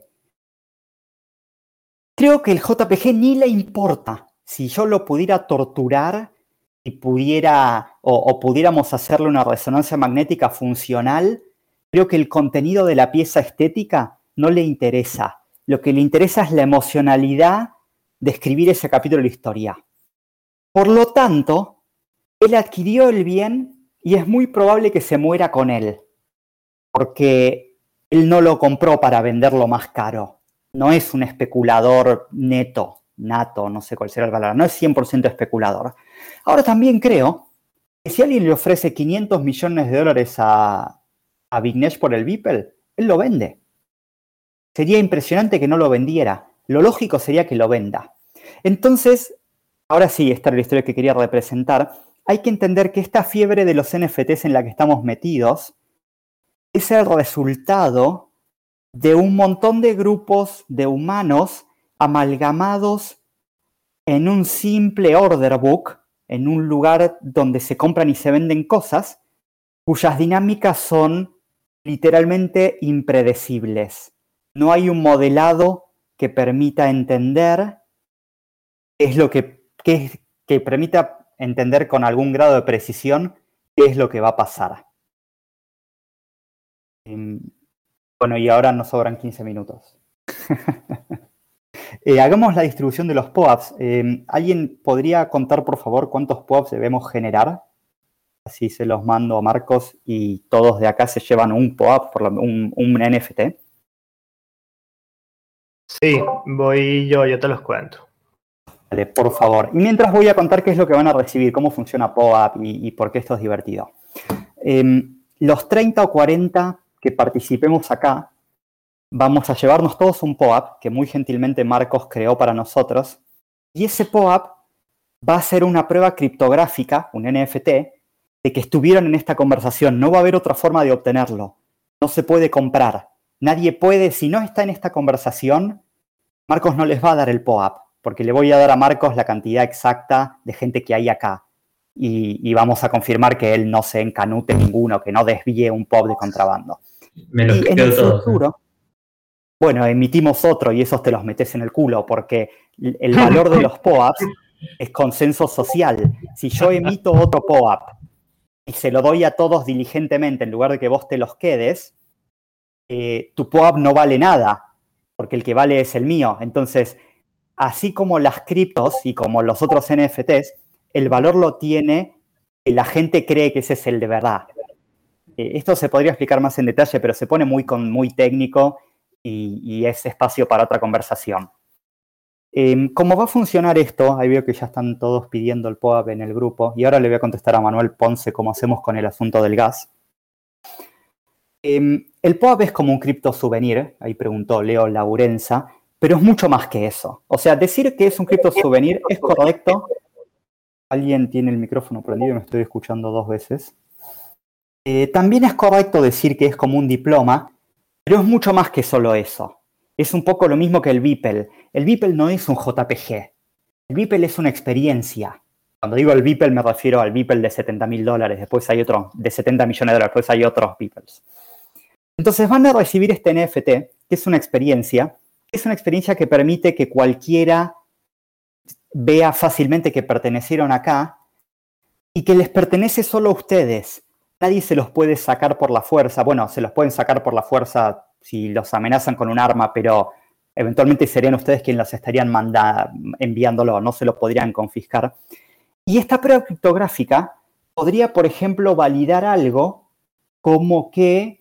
S1: Creo que el JPG ni le importa. Si yo lo pudiera torturar y pudiéramos hacerle una resonancia magnética funcional, creo que el contenido de la pieza estética no le interesa. Lo que le interesa es la emocionalidad de escribir ese capítulo de la historia. Por lo tanto, él adquirió el bien y es muy probable que se muera con él, porque él no lo compró para venderlo más caro. No es un especulador nato, no sé cuál será el valor, no es 100% especulador. Ahora también creo que si alguien le ofrece $500 millones a Vignesh por el Beeple, él lo vende. Sería impresionante que no lo vendiera. Lo lógico sería que lo venda. Entonces, ahora sí, esta es la historia que quería representar. Hay que entender que esta fiebre de los NFTs en la que estamos metidos es el resultado de un montón de grupos de humanos amalgamados en un simple order book, en un lugar donde se compran y se venden cosas, cuyas dinámicas son literalmente impredecibles. No hay un modelado que permita entender que permita entender con algún grado de precisión qué es lo que va a pasar. Bueno, y ahora nos sobran 15 minutos. Hagamos la distribución de los POAPs. ¿Alguien podría contar, por favor, cuántos POAPs debemos generar? Así se los mando a Marcos y todos de acá se llevan un POAP, un NFT.
S2: Sí, voy yo te los cuento.
S1: Vale, por favor. Y mientras voy a contar qué es lo que van a recibir, cómo funciona POAP y por qué esto es divertido. Los 30 o 40 que participemos acá, vamos a llevarnos todos un POAP que muy gentilmente Marcos creó para nosotros. Y ese POAP va a ser una prueba criptográfica, un NFT, de que estuvieron en esta conversación. No va a haber otra forma de obtenerlo. No se puede comprar. Nadie puede, si no está en esta conversación, Marcos no les va a dar el POAP, porque le voy a dar a Marcos la cantidad exacta de gente que hay acá. Y vamos a confirmar que él no se encanute ninguno, que no desvíe un POAP de contrabando.
S4: Me los
S1: Y en
S4: quedo
S1: el
S4: todos.
S1: futuro, bueno, emitimos otro y esos te los metes en el culo, porque el valor de los POAPs es consenso social. Si yo emito otro POAP y se lo doy a todos diligentemente en lugar de que vos te los quedes, tu POAP no vale nada, porque el que vale es el mío. Entonces, así como las criptos y como los otros NFTs, el valor lo tiene que la gente cree que ese es el de verdad. Esto se podría explicar más en detalle, pero se pone muy técnico y es espacio para otra conversación. ¿Cómo va a funcionar esto? Ahí veo que ya están todos pidiendo el POAP en el grupo y ahora le voy a contestar a Manuel Ponce cómo hacemos con el asunto del gas. El POAP es como un cripto souvenir, ahí preguntó Leo Laurenza, pero es mucho más que eso. O sea, decir que es un cripto souvenir es correcto. Alguien tiene el micrófono prendido y me estoy escuchando 2 veces. También es correcto decir que es como un diploma, pero es mucho más que solo eso. Es un poco lo mismo que el Beeple. El Beeple no es un JPG. El Beeple es una experiencia. Cuando digo el Beeple me refiero al Beeple de $70.000. Después hay otro de $70 millones. Después hay otros Beeples. Entonces van a recibir este NFT, que es una experiencia. Es una experiencia que permite que cualquiera vea fácilmente que pertenecieron acá y que les pertenece solo a ustedes. Nadie se los puede sacar por la fuerza. Bueno, se los pueden sacar por la fuerza si los amenazan con un arma, pero eventualmente serían ustedes quienes los estarían enviándolo, no se lo podrían confiscar. Y esta prueba criptográfica podría, por ejemplo, validar algo como que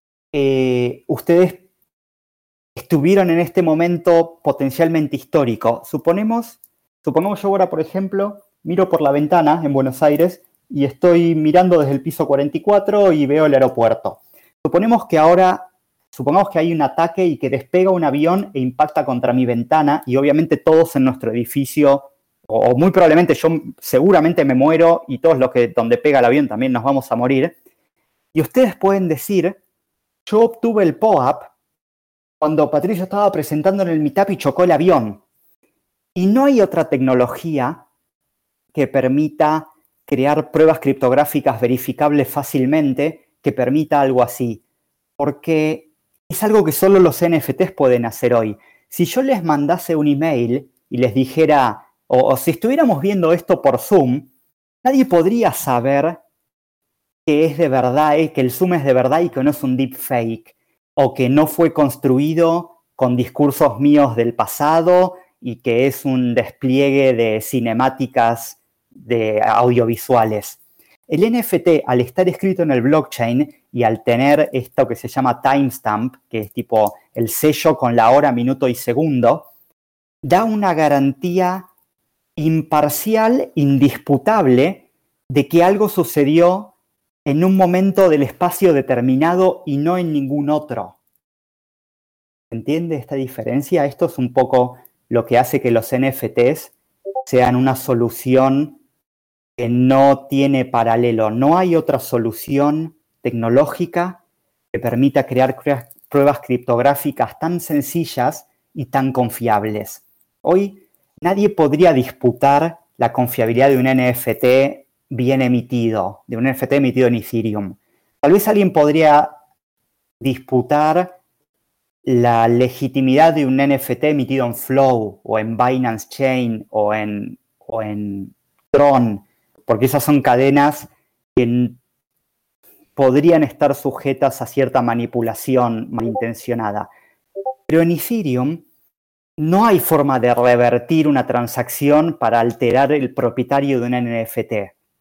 S1: ustedes estuvieron en este momento potencialmente histórico. Supongamos yo ahora, por ejemplo, miro por la ventana en Buenos Aires y estoy mirando desde el piso 44 y veo el aeropuerto. Supongamos que hay un ataque y que despega un avión e impacta contra mi ventana y obviamente todos en nuestro edificio, o muy probablemente yo seguramente me muero y todos los que donde pega el avión también nos vamos a morir. Y ustedes pueden decir, yo obtuve el POAP cuando Patricio estaba presentando en el Meetup y chocó el avión. Y no hay otra tecnología que permita crear pruebas criptográficas verificables fácilmente que permita algo así. Porque es algo que solo los NFTs pueden hacer hoy. Si yo les mandase un email y les dijera, o si estuviéramos viendo esto por Zoom, nadie podría saber que es de verdad, que el Zoom es de verdad y que no es un deepfake, o que no fue construido con discursos míos del pasado y que es un despliegue de cinemáticas de audiovisuales. El NFT, al estar escrito en el blockchain y al tener esto que se llama timestamp, que es tipo el sello con la hora, minuto y segundo, da una garantía imparcial, indisputable, de que algo sucedió en un momento del espacio determinado y no en ningún otro. ¿Entiende esta diferencia? Esto es un poco lo que hace que los NFTs sean una solución que no tiene paralelo. No hay otra solución tecnológica que permita crear pruebas criptográficas tan sencillas y tan confiables. Hoy nadie podría disputar la confiabilidad de un NFT bien emitido, de un NFT emitido en Ethereum. Tal vez alguien podría disputar la legitimidad de un NFT emitido en Flow o en Binance Chain o en Tron, porque esas son cadenas que podrían estar sujetas a cierta manipulación malintencionada. Pero en Ethereum no hay forma de revertir una transacción para alterar el propietario de un NFT.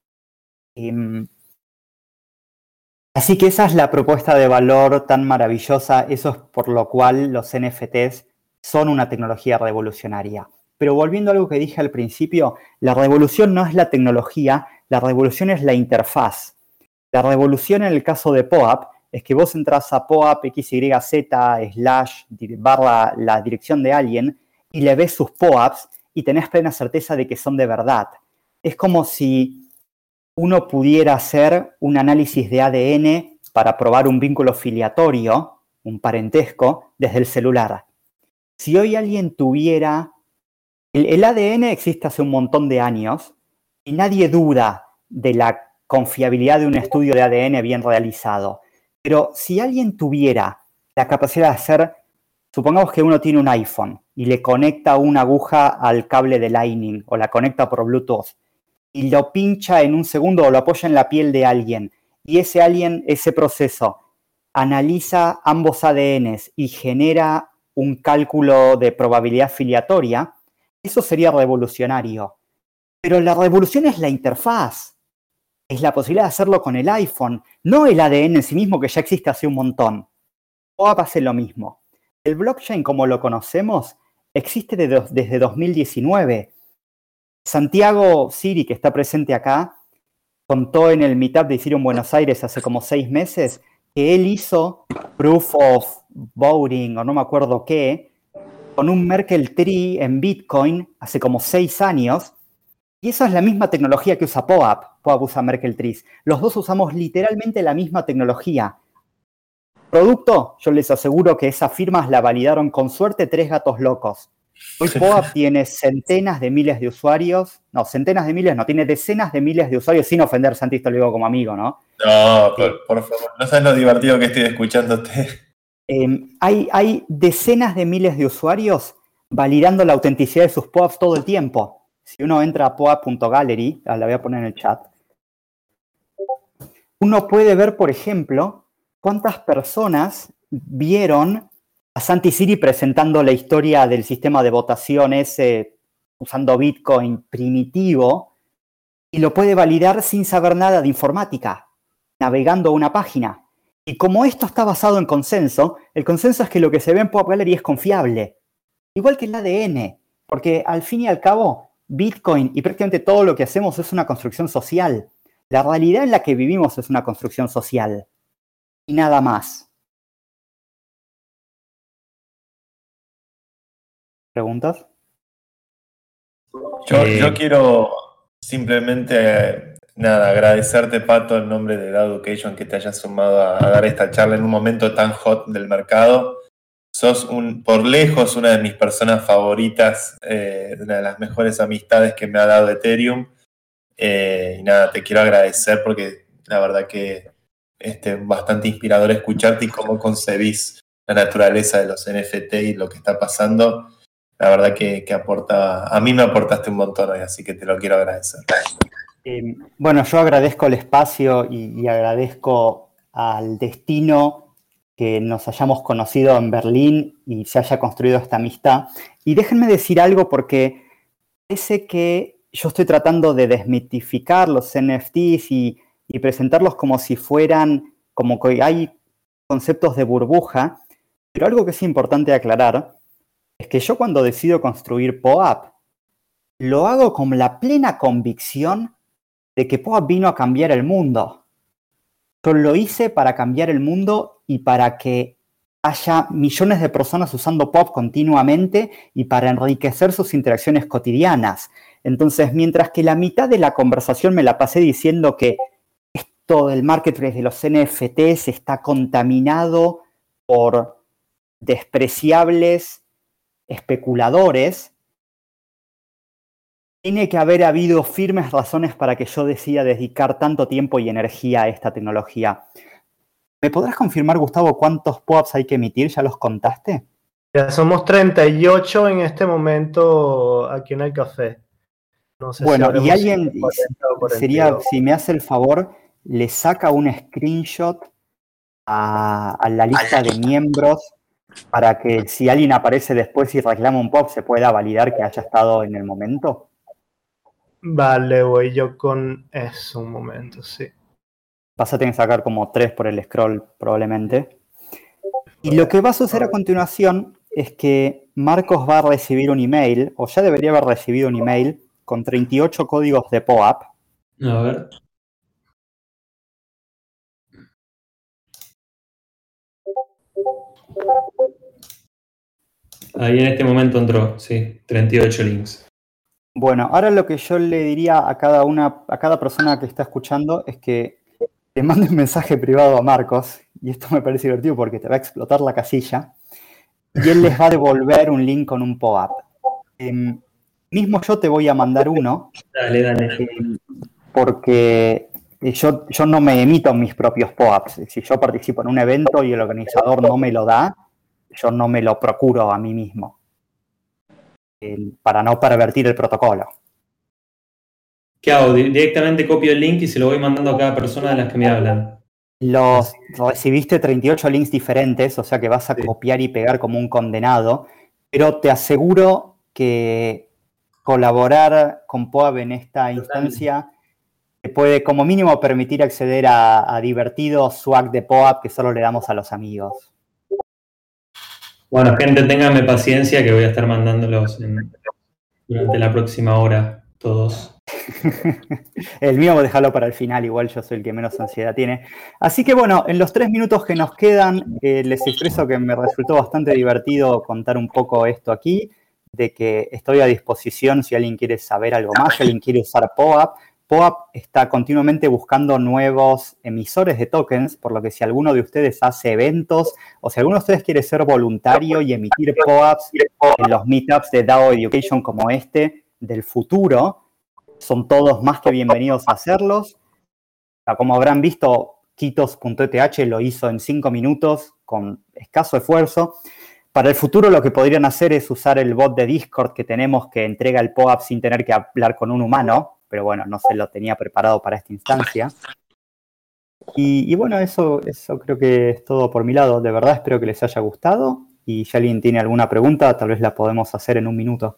S1: Así que esa es la propuesta de valor tan maravillosa, eso es por lo cual los NFTs son una tecnología revolucionaria. Pero volviendo a algo que dije al principio, la revolución no es la tecnología, la revolución es la interfaz. La revolución en el caso de POAP es que vos entras a POAP XYZ / la dirección de alguien y le ves sus POAPs y tenés plena certeza de que son de verdad. Es como si uno pudiera hacer un análisis de ADN para probar un vínculo filiatorio, un parentesco, desde el celular. si hoy alguien tuviera... El ADN existe hace un montón de años y nadie duda de la confiabilidad de un estudio de ADN bien realizado. Pero si alguien tuviera la capacidad de hacer, supongamos que uno tiene un iPhone y le conecta una aguja al cable de Lightning o la conecta por Bluetooth y lo pincha en un segundo o lo apoya en la piel de alguien y ese proceso, analiza ambos ADNs y genera un cálculo de probabilidad filiatoria, eso sería revolucionario. Pero la revolución es la interfaz. Es la posibilidad de hacerlo con el iPhone, no el ADN en sí mismo que ya existe hace un montón. POAP hace lo mismo. El blockchain como lo conocemos existe desde 2019. Santiago Siri, que está presente acá, contó en el Meetup de Ethereum Buenos Aires hace como 6 meses que él hizo Proof of Voting o no me acuerdo qué, con un Merkle Tree en Bitcoin hace como 6 años. Y eso es la misma tecnología que usa POAP. POAP usa Merkle Trees. Los dos usamos literalmente la misma tecnología. Producto, yo les aseguro que esas firmas la validaron con suerte 3 gatos locos. Hoy POAP tiene centenas de miles de usuarios. No, centenas de miles no, tiene decenas de miles de usuarios, sin ofender, Santi, esto lo digo como amigo, ¿no?
S4: No, por favor, no sabes lo divertido que estoy escuchándote.
S1: Hay decenas de miles de usuarios validando la autenticidad de sus POAPs todo el tiempo. Si uno entra a poap.gallery, la voy a poner en el chat, uno puede ver, por ejemplo, cuántas personas vieron a Santi Siri presentando la historia del sistema de votación ese usando Bitcoin primitivo y lo puede validar sin saber nada de informática, navegando una página. Y como esto está basado en consenso, el consenso es que lo que se ve en POAP Gallery es confiable. Igual que el ADN, porque al fin y al cabo, Bitcoin y prácticamente todo lo que hacemos es una construcción social. La realidad en la que vivimos es una construcción social. Y nada más. ¿Preguntas?
S4: Yo quiero simplemente, agradecerte, Pato, en nombre de la Education que te hayas sumado a dar esta charla en un momento tan hot del mercado. Sos por lejos una de mis personas favoritas, una de las mejores amistades que me ha dado Ethereum. Y te quiero agradecer porque la verdad que es bastante inspirador escucharte y cómo concebís la naturaleza de los NFT y lo que está pasando. La verdad que a mí me aportaste un montón hoy, así que te lo quiero agradecer.
S1: Bueno, yo agradezco el espacio y agradezco al destino que nos hayamos conocido en Berlín y se haya construido esta amistad. Y déjenme decir algo porque parece que yo estoy tratando de desmitificar los NFTs y presentarlos como si fueran, como que hay conceptos de burbuja, pero algo que es importante aclarar es que yo cuando decido construir POAP, lo hago con la plena convicción de que POAP vino a cambiar el mundo. Yo lo hice para cambiar el mundo y para que haya millones de personas usando POAP continuamente y para enriquecer sus interacciones cotidianas. Entonces, mientras que la mitad de la conversación me la pasé diciendo que esto del marketplace de los NFTs está contaminado por despreciables especuladores, tiene que haber habido firmes razones para que yo decida dedicar tanto tiempo y energía a esta tecnología. ¿Me podrás confirmar, Gustavo, cuántos POAPs hay que emitir? ¿Ya los contaste?
S2: Ya somos 38 en este momento aquí en el café. No sé
S1: bueno,
S2: si
S1: y alguien,
S2: 40
S1: sería, si me hace el favor, le saca un screenshot a la lista de miembros para que si alguien aparece después y reclama un POAP se pueda validar que haya estado en el momento.
S2: Vale, voy yo con eso un momento, sí.
S1: Vas a tener que sacar como 3 por el scroll probablemente. Y lo que va a suceder a continuación es que Marcos va a recibir un email, o ya debería haber recibido un email, con 38 códigos de POAP.
S3: A ver. Ahí en este momento entró, sí, 38 links.
S1: Bueno, ahora lo que yo le diría a cada persona que está escuchando es que le mande un mensaje privado a Marcos, y esto me parece divertido porque te va a explotar la casilla, y él les va a devolver un link con un POAP. Mismo yo te voy a mandar uno.
S2: Dale.
S1: Porque yo no me emito mis propios POAPs. Si yo participo en un evento y el organizador no me lo da, yo no me lo procuro a mí mismo. Para no pervertir el protocolo.
S5: ¿Qué hago? Directamente copio el link y se lo voy mandando a cada persona de las que me hablan.
S1: Recibiste 38 links diferentes, o sea que vas a copiar y pegar como un condenado, pero te aseguro que colaborar con POAP en esta instancia te puede como mínimo permitir acceder a divertidos swag de POAP que solo le damos a los amigos.
S5: Bueno, gente, ténganme paciencia que voy a estar mandándolos durante la próxima hora, todos.
S1: El mío déjalo para el final, igual yo soy el que menos ansiedad tiene. Así que bueno, en los 3 minutos que nos quedan, les expreso que me resultó bastante divertido contar un poco esto aquí, de que estoy a disposición si alguien quiere saber algo más, si alguien quiere usar POAP. POAP está continuamente buscando nuevos emisores de tokens, por lo que si alguno de ustedes hace eventos o si alguno de ustedes quiere ser voluntario y emitir POAPs en los meetups de DAO Education como este del futuro, son todos más que bienvenidos a hacerlos. Como habrán visto, Kitos.eth lo hizo en 5 minutos con escaso esfuerzo. Para el futuro lo que podrían hacer es usar el bot de Discord que tenemos que entrega el POAP sin tener que hablar con un humano, pero bueno, no se lo tenía preparado para esta instancia. Y bueno, eso creo que es todo por mi lado. De verdad espero que les haya gustado y si alguien tiene alguna pregunta, tal vez la podemos hacer en un minuto.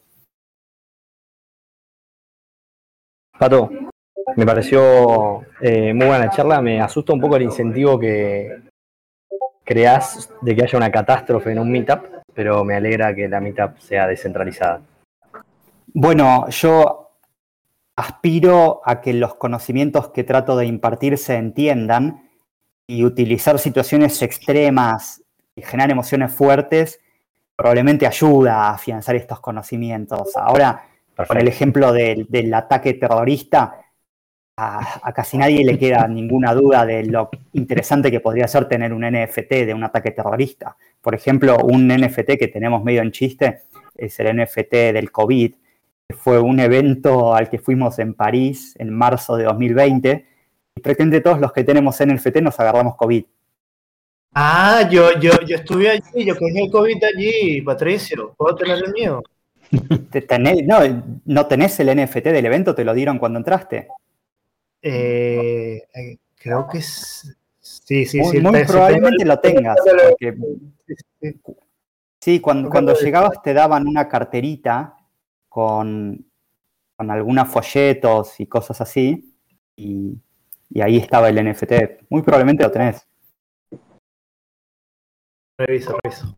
S6: Pato, me pareció muy buena charla. Me asusta un poco el incentivo que creás de que haya una catástrofe en un meetup, pero me alegra que la meetup sea descentralizada.
S1: Bueno, yo aspiro a que los conocimientos que trato de impartir se entiendan y utilizar situaciones extremas que generan emociones fuertes probablemente ayuda a afianzar estos conocimientos. Ahora, con el ejemplo del ataque terrorista, a casi nadie le queda ninguna duda de lo interesante que podría ser tener un NFT de un ataque terrorista. Por ejemplo, un NFT que tenemos medio en chiste es el NFT del COVID, que fue un evento al que fuimos en París en marzo de 2020 y pretende todos los que tenemos NFT nos agarramos COVID.
S2: Ah, yo estuve allí, yo cogí el COVID allí, Patricio. ¿Puedo tener el mío?
S1: ¿No tenés el NFT del evento? ¿Te lo dieron cuando entraste?
S2: Creo que sí.
S1: Muy probablemente lo tengas. Porque, sí, cuando llegabas te daban una carterita con algunos folletos y cosas así, y ahí estaba el NFT. Muy probablemente lo tenés.
S2: Reviso.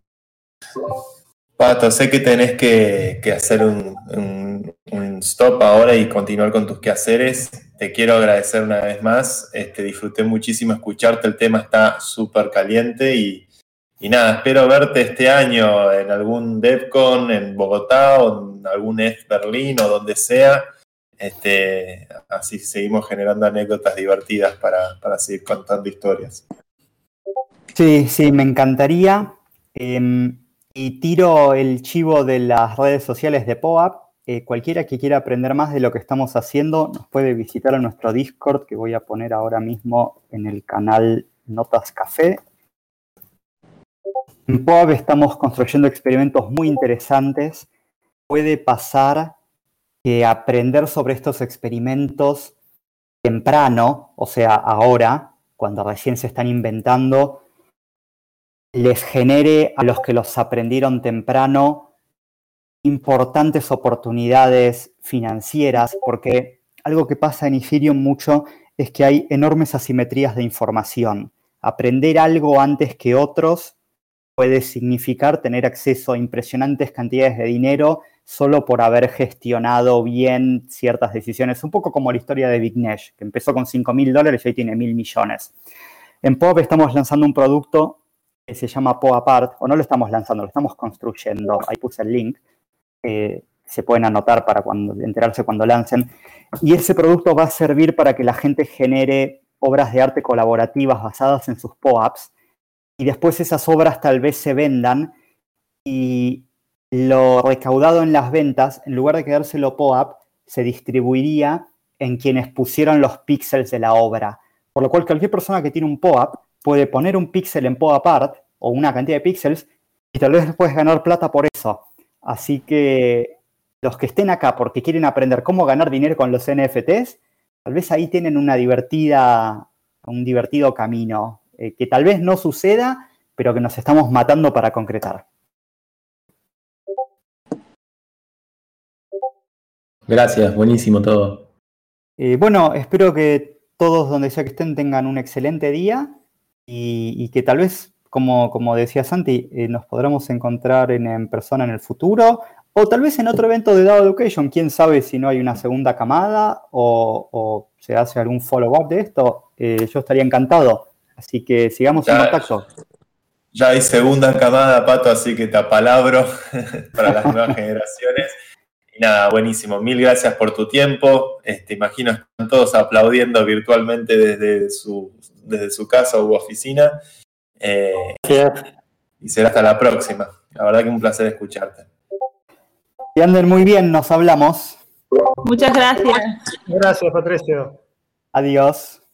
S4: Pato, sé que tenés que hacer un stop ahora y continuar con tus quehaceres. Te quiero agradecer una vez más. Disfruté muchísimo escucharte. El tema está súper caliente y nada, espero verte este año en algún DevCon en Bogotá o en algún ETH Berlín o donde sea. Así seguimos generando anécdotas divertidas para seguir contando historias.
S1: Sí, me encantaría. Y tiro el chivo de las redes sociales de POAP. Cualquiera que quiera aprender más de lo que estamos haciendo nos puede visitar a nuestro Discord, que voy a poner ahora mismo en el canal Notas Café. En POAP estamos construyendo experimentos muy interesantes. Puede pasar que aprender sobre estos experimentos temprano, o sea, ahora, cuando recién se están inventando, les genere a los que los aprendieron temprano importantes oportunidades financieras, porque algo que pasa en Ethereum mucho es que hay enormes asimetrías de información. Aprender algo antes que otros puede significar tener acceso a impresionantes cantidades de dinero solo por haber gestionado bien ciertas decisiones. Un poco como la historia de Big Nash, que empezó con $5.000 y hoy tiene 1.000 millones. En POAP estamos lanzando un producto que se llama POAP Art, o no lo estamos lanzando, lo estamos construyendo. Ahí puse el link. Se pueden anotar para enterarse cuando lancen. Y ese producto va a servir para que la gente genere obras de arte colaborativas basadas en sus POAPs y después esas obras tal vez se vendan y lo recaudado en las ventas, en lugar de quedárselo POAP, se distribuiría en quienes pusieron los píxeles de la obra. Por lo cual cualquier persona que tiene un POAP puede poner un píxel en POAP Art o una cantidad de píxeles y tal vez puedes ganar plata por eso. Así que los que estén acá porque quieren aprender cómo ganar dinero con los NFTs, tal vez ahí tienen un divertido camino que tal vez no suceda, pero que nos estamos matando para concretar.
S3: Gracias, buenísimo todo.
S1: Bueno, espero que todos donde sea que estén tengan un excelente día y que tal vez, como decía Santi, nos podremos encontrar en persona en el futuro o tal vez en otro evento de DAO Education. Quién sabe si no hay una segunda camada o se hace algún follow-up de esto. Yo estaría encantado. Así que sigamos en contacto.
S4: Ya hay segunda camada, Pato, así que te apalabro para las nuevas generaciones. Y nada, buenísimo. Mil gracias por tu tiempo. Imagino están todos aplaudiendo virtualmente desde su casa u oficina. Y será hasta la próxima. La verdad que un placer escucharte.
S1: Que anden muy bien, nos hablamos.
S7: Muchas gracias.
S2: Gracias, Patricio.
S1: Adiós.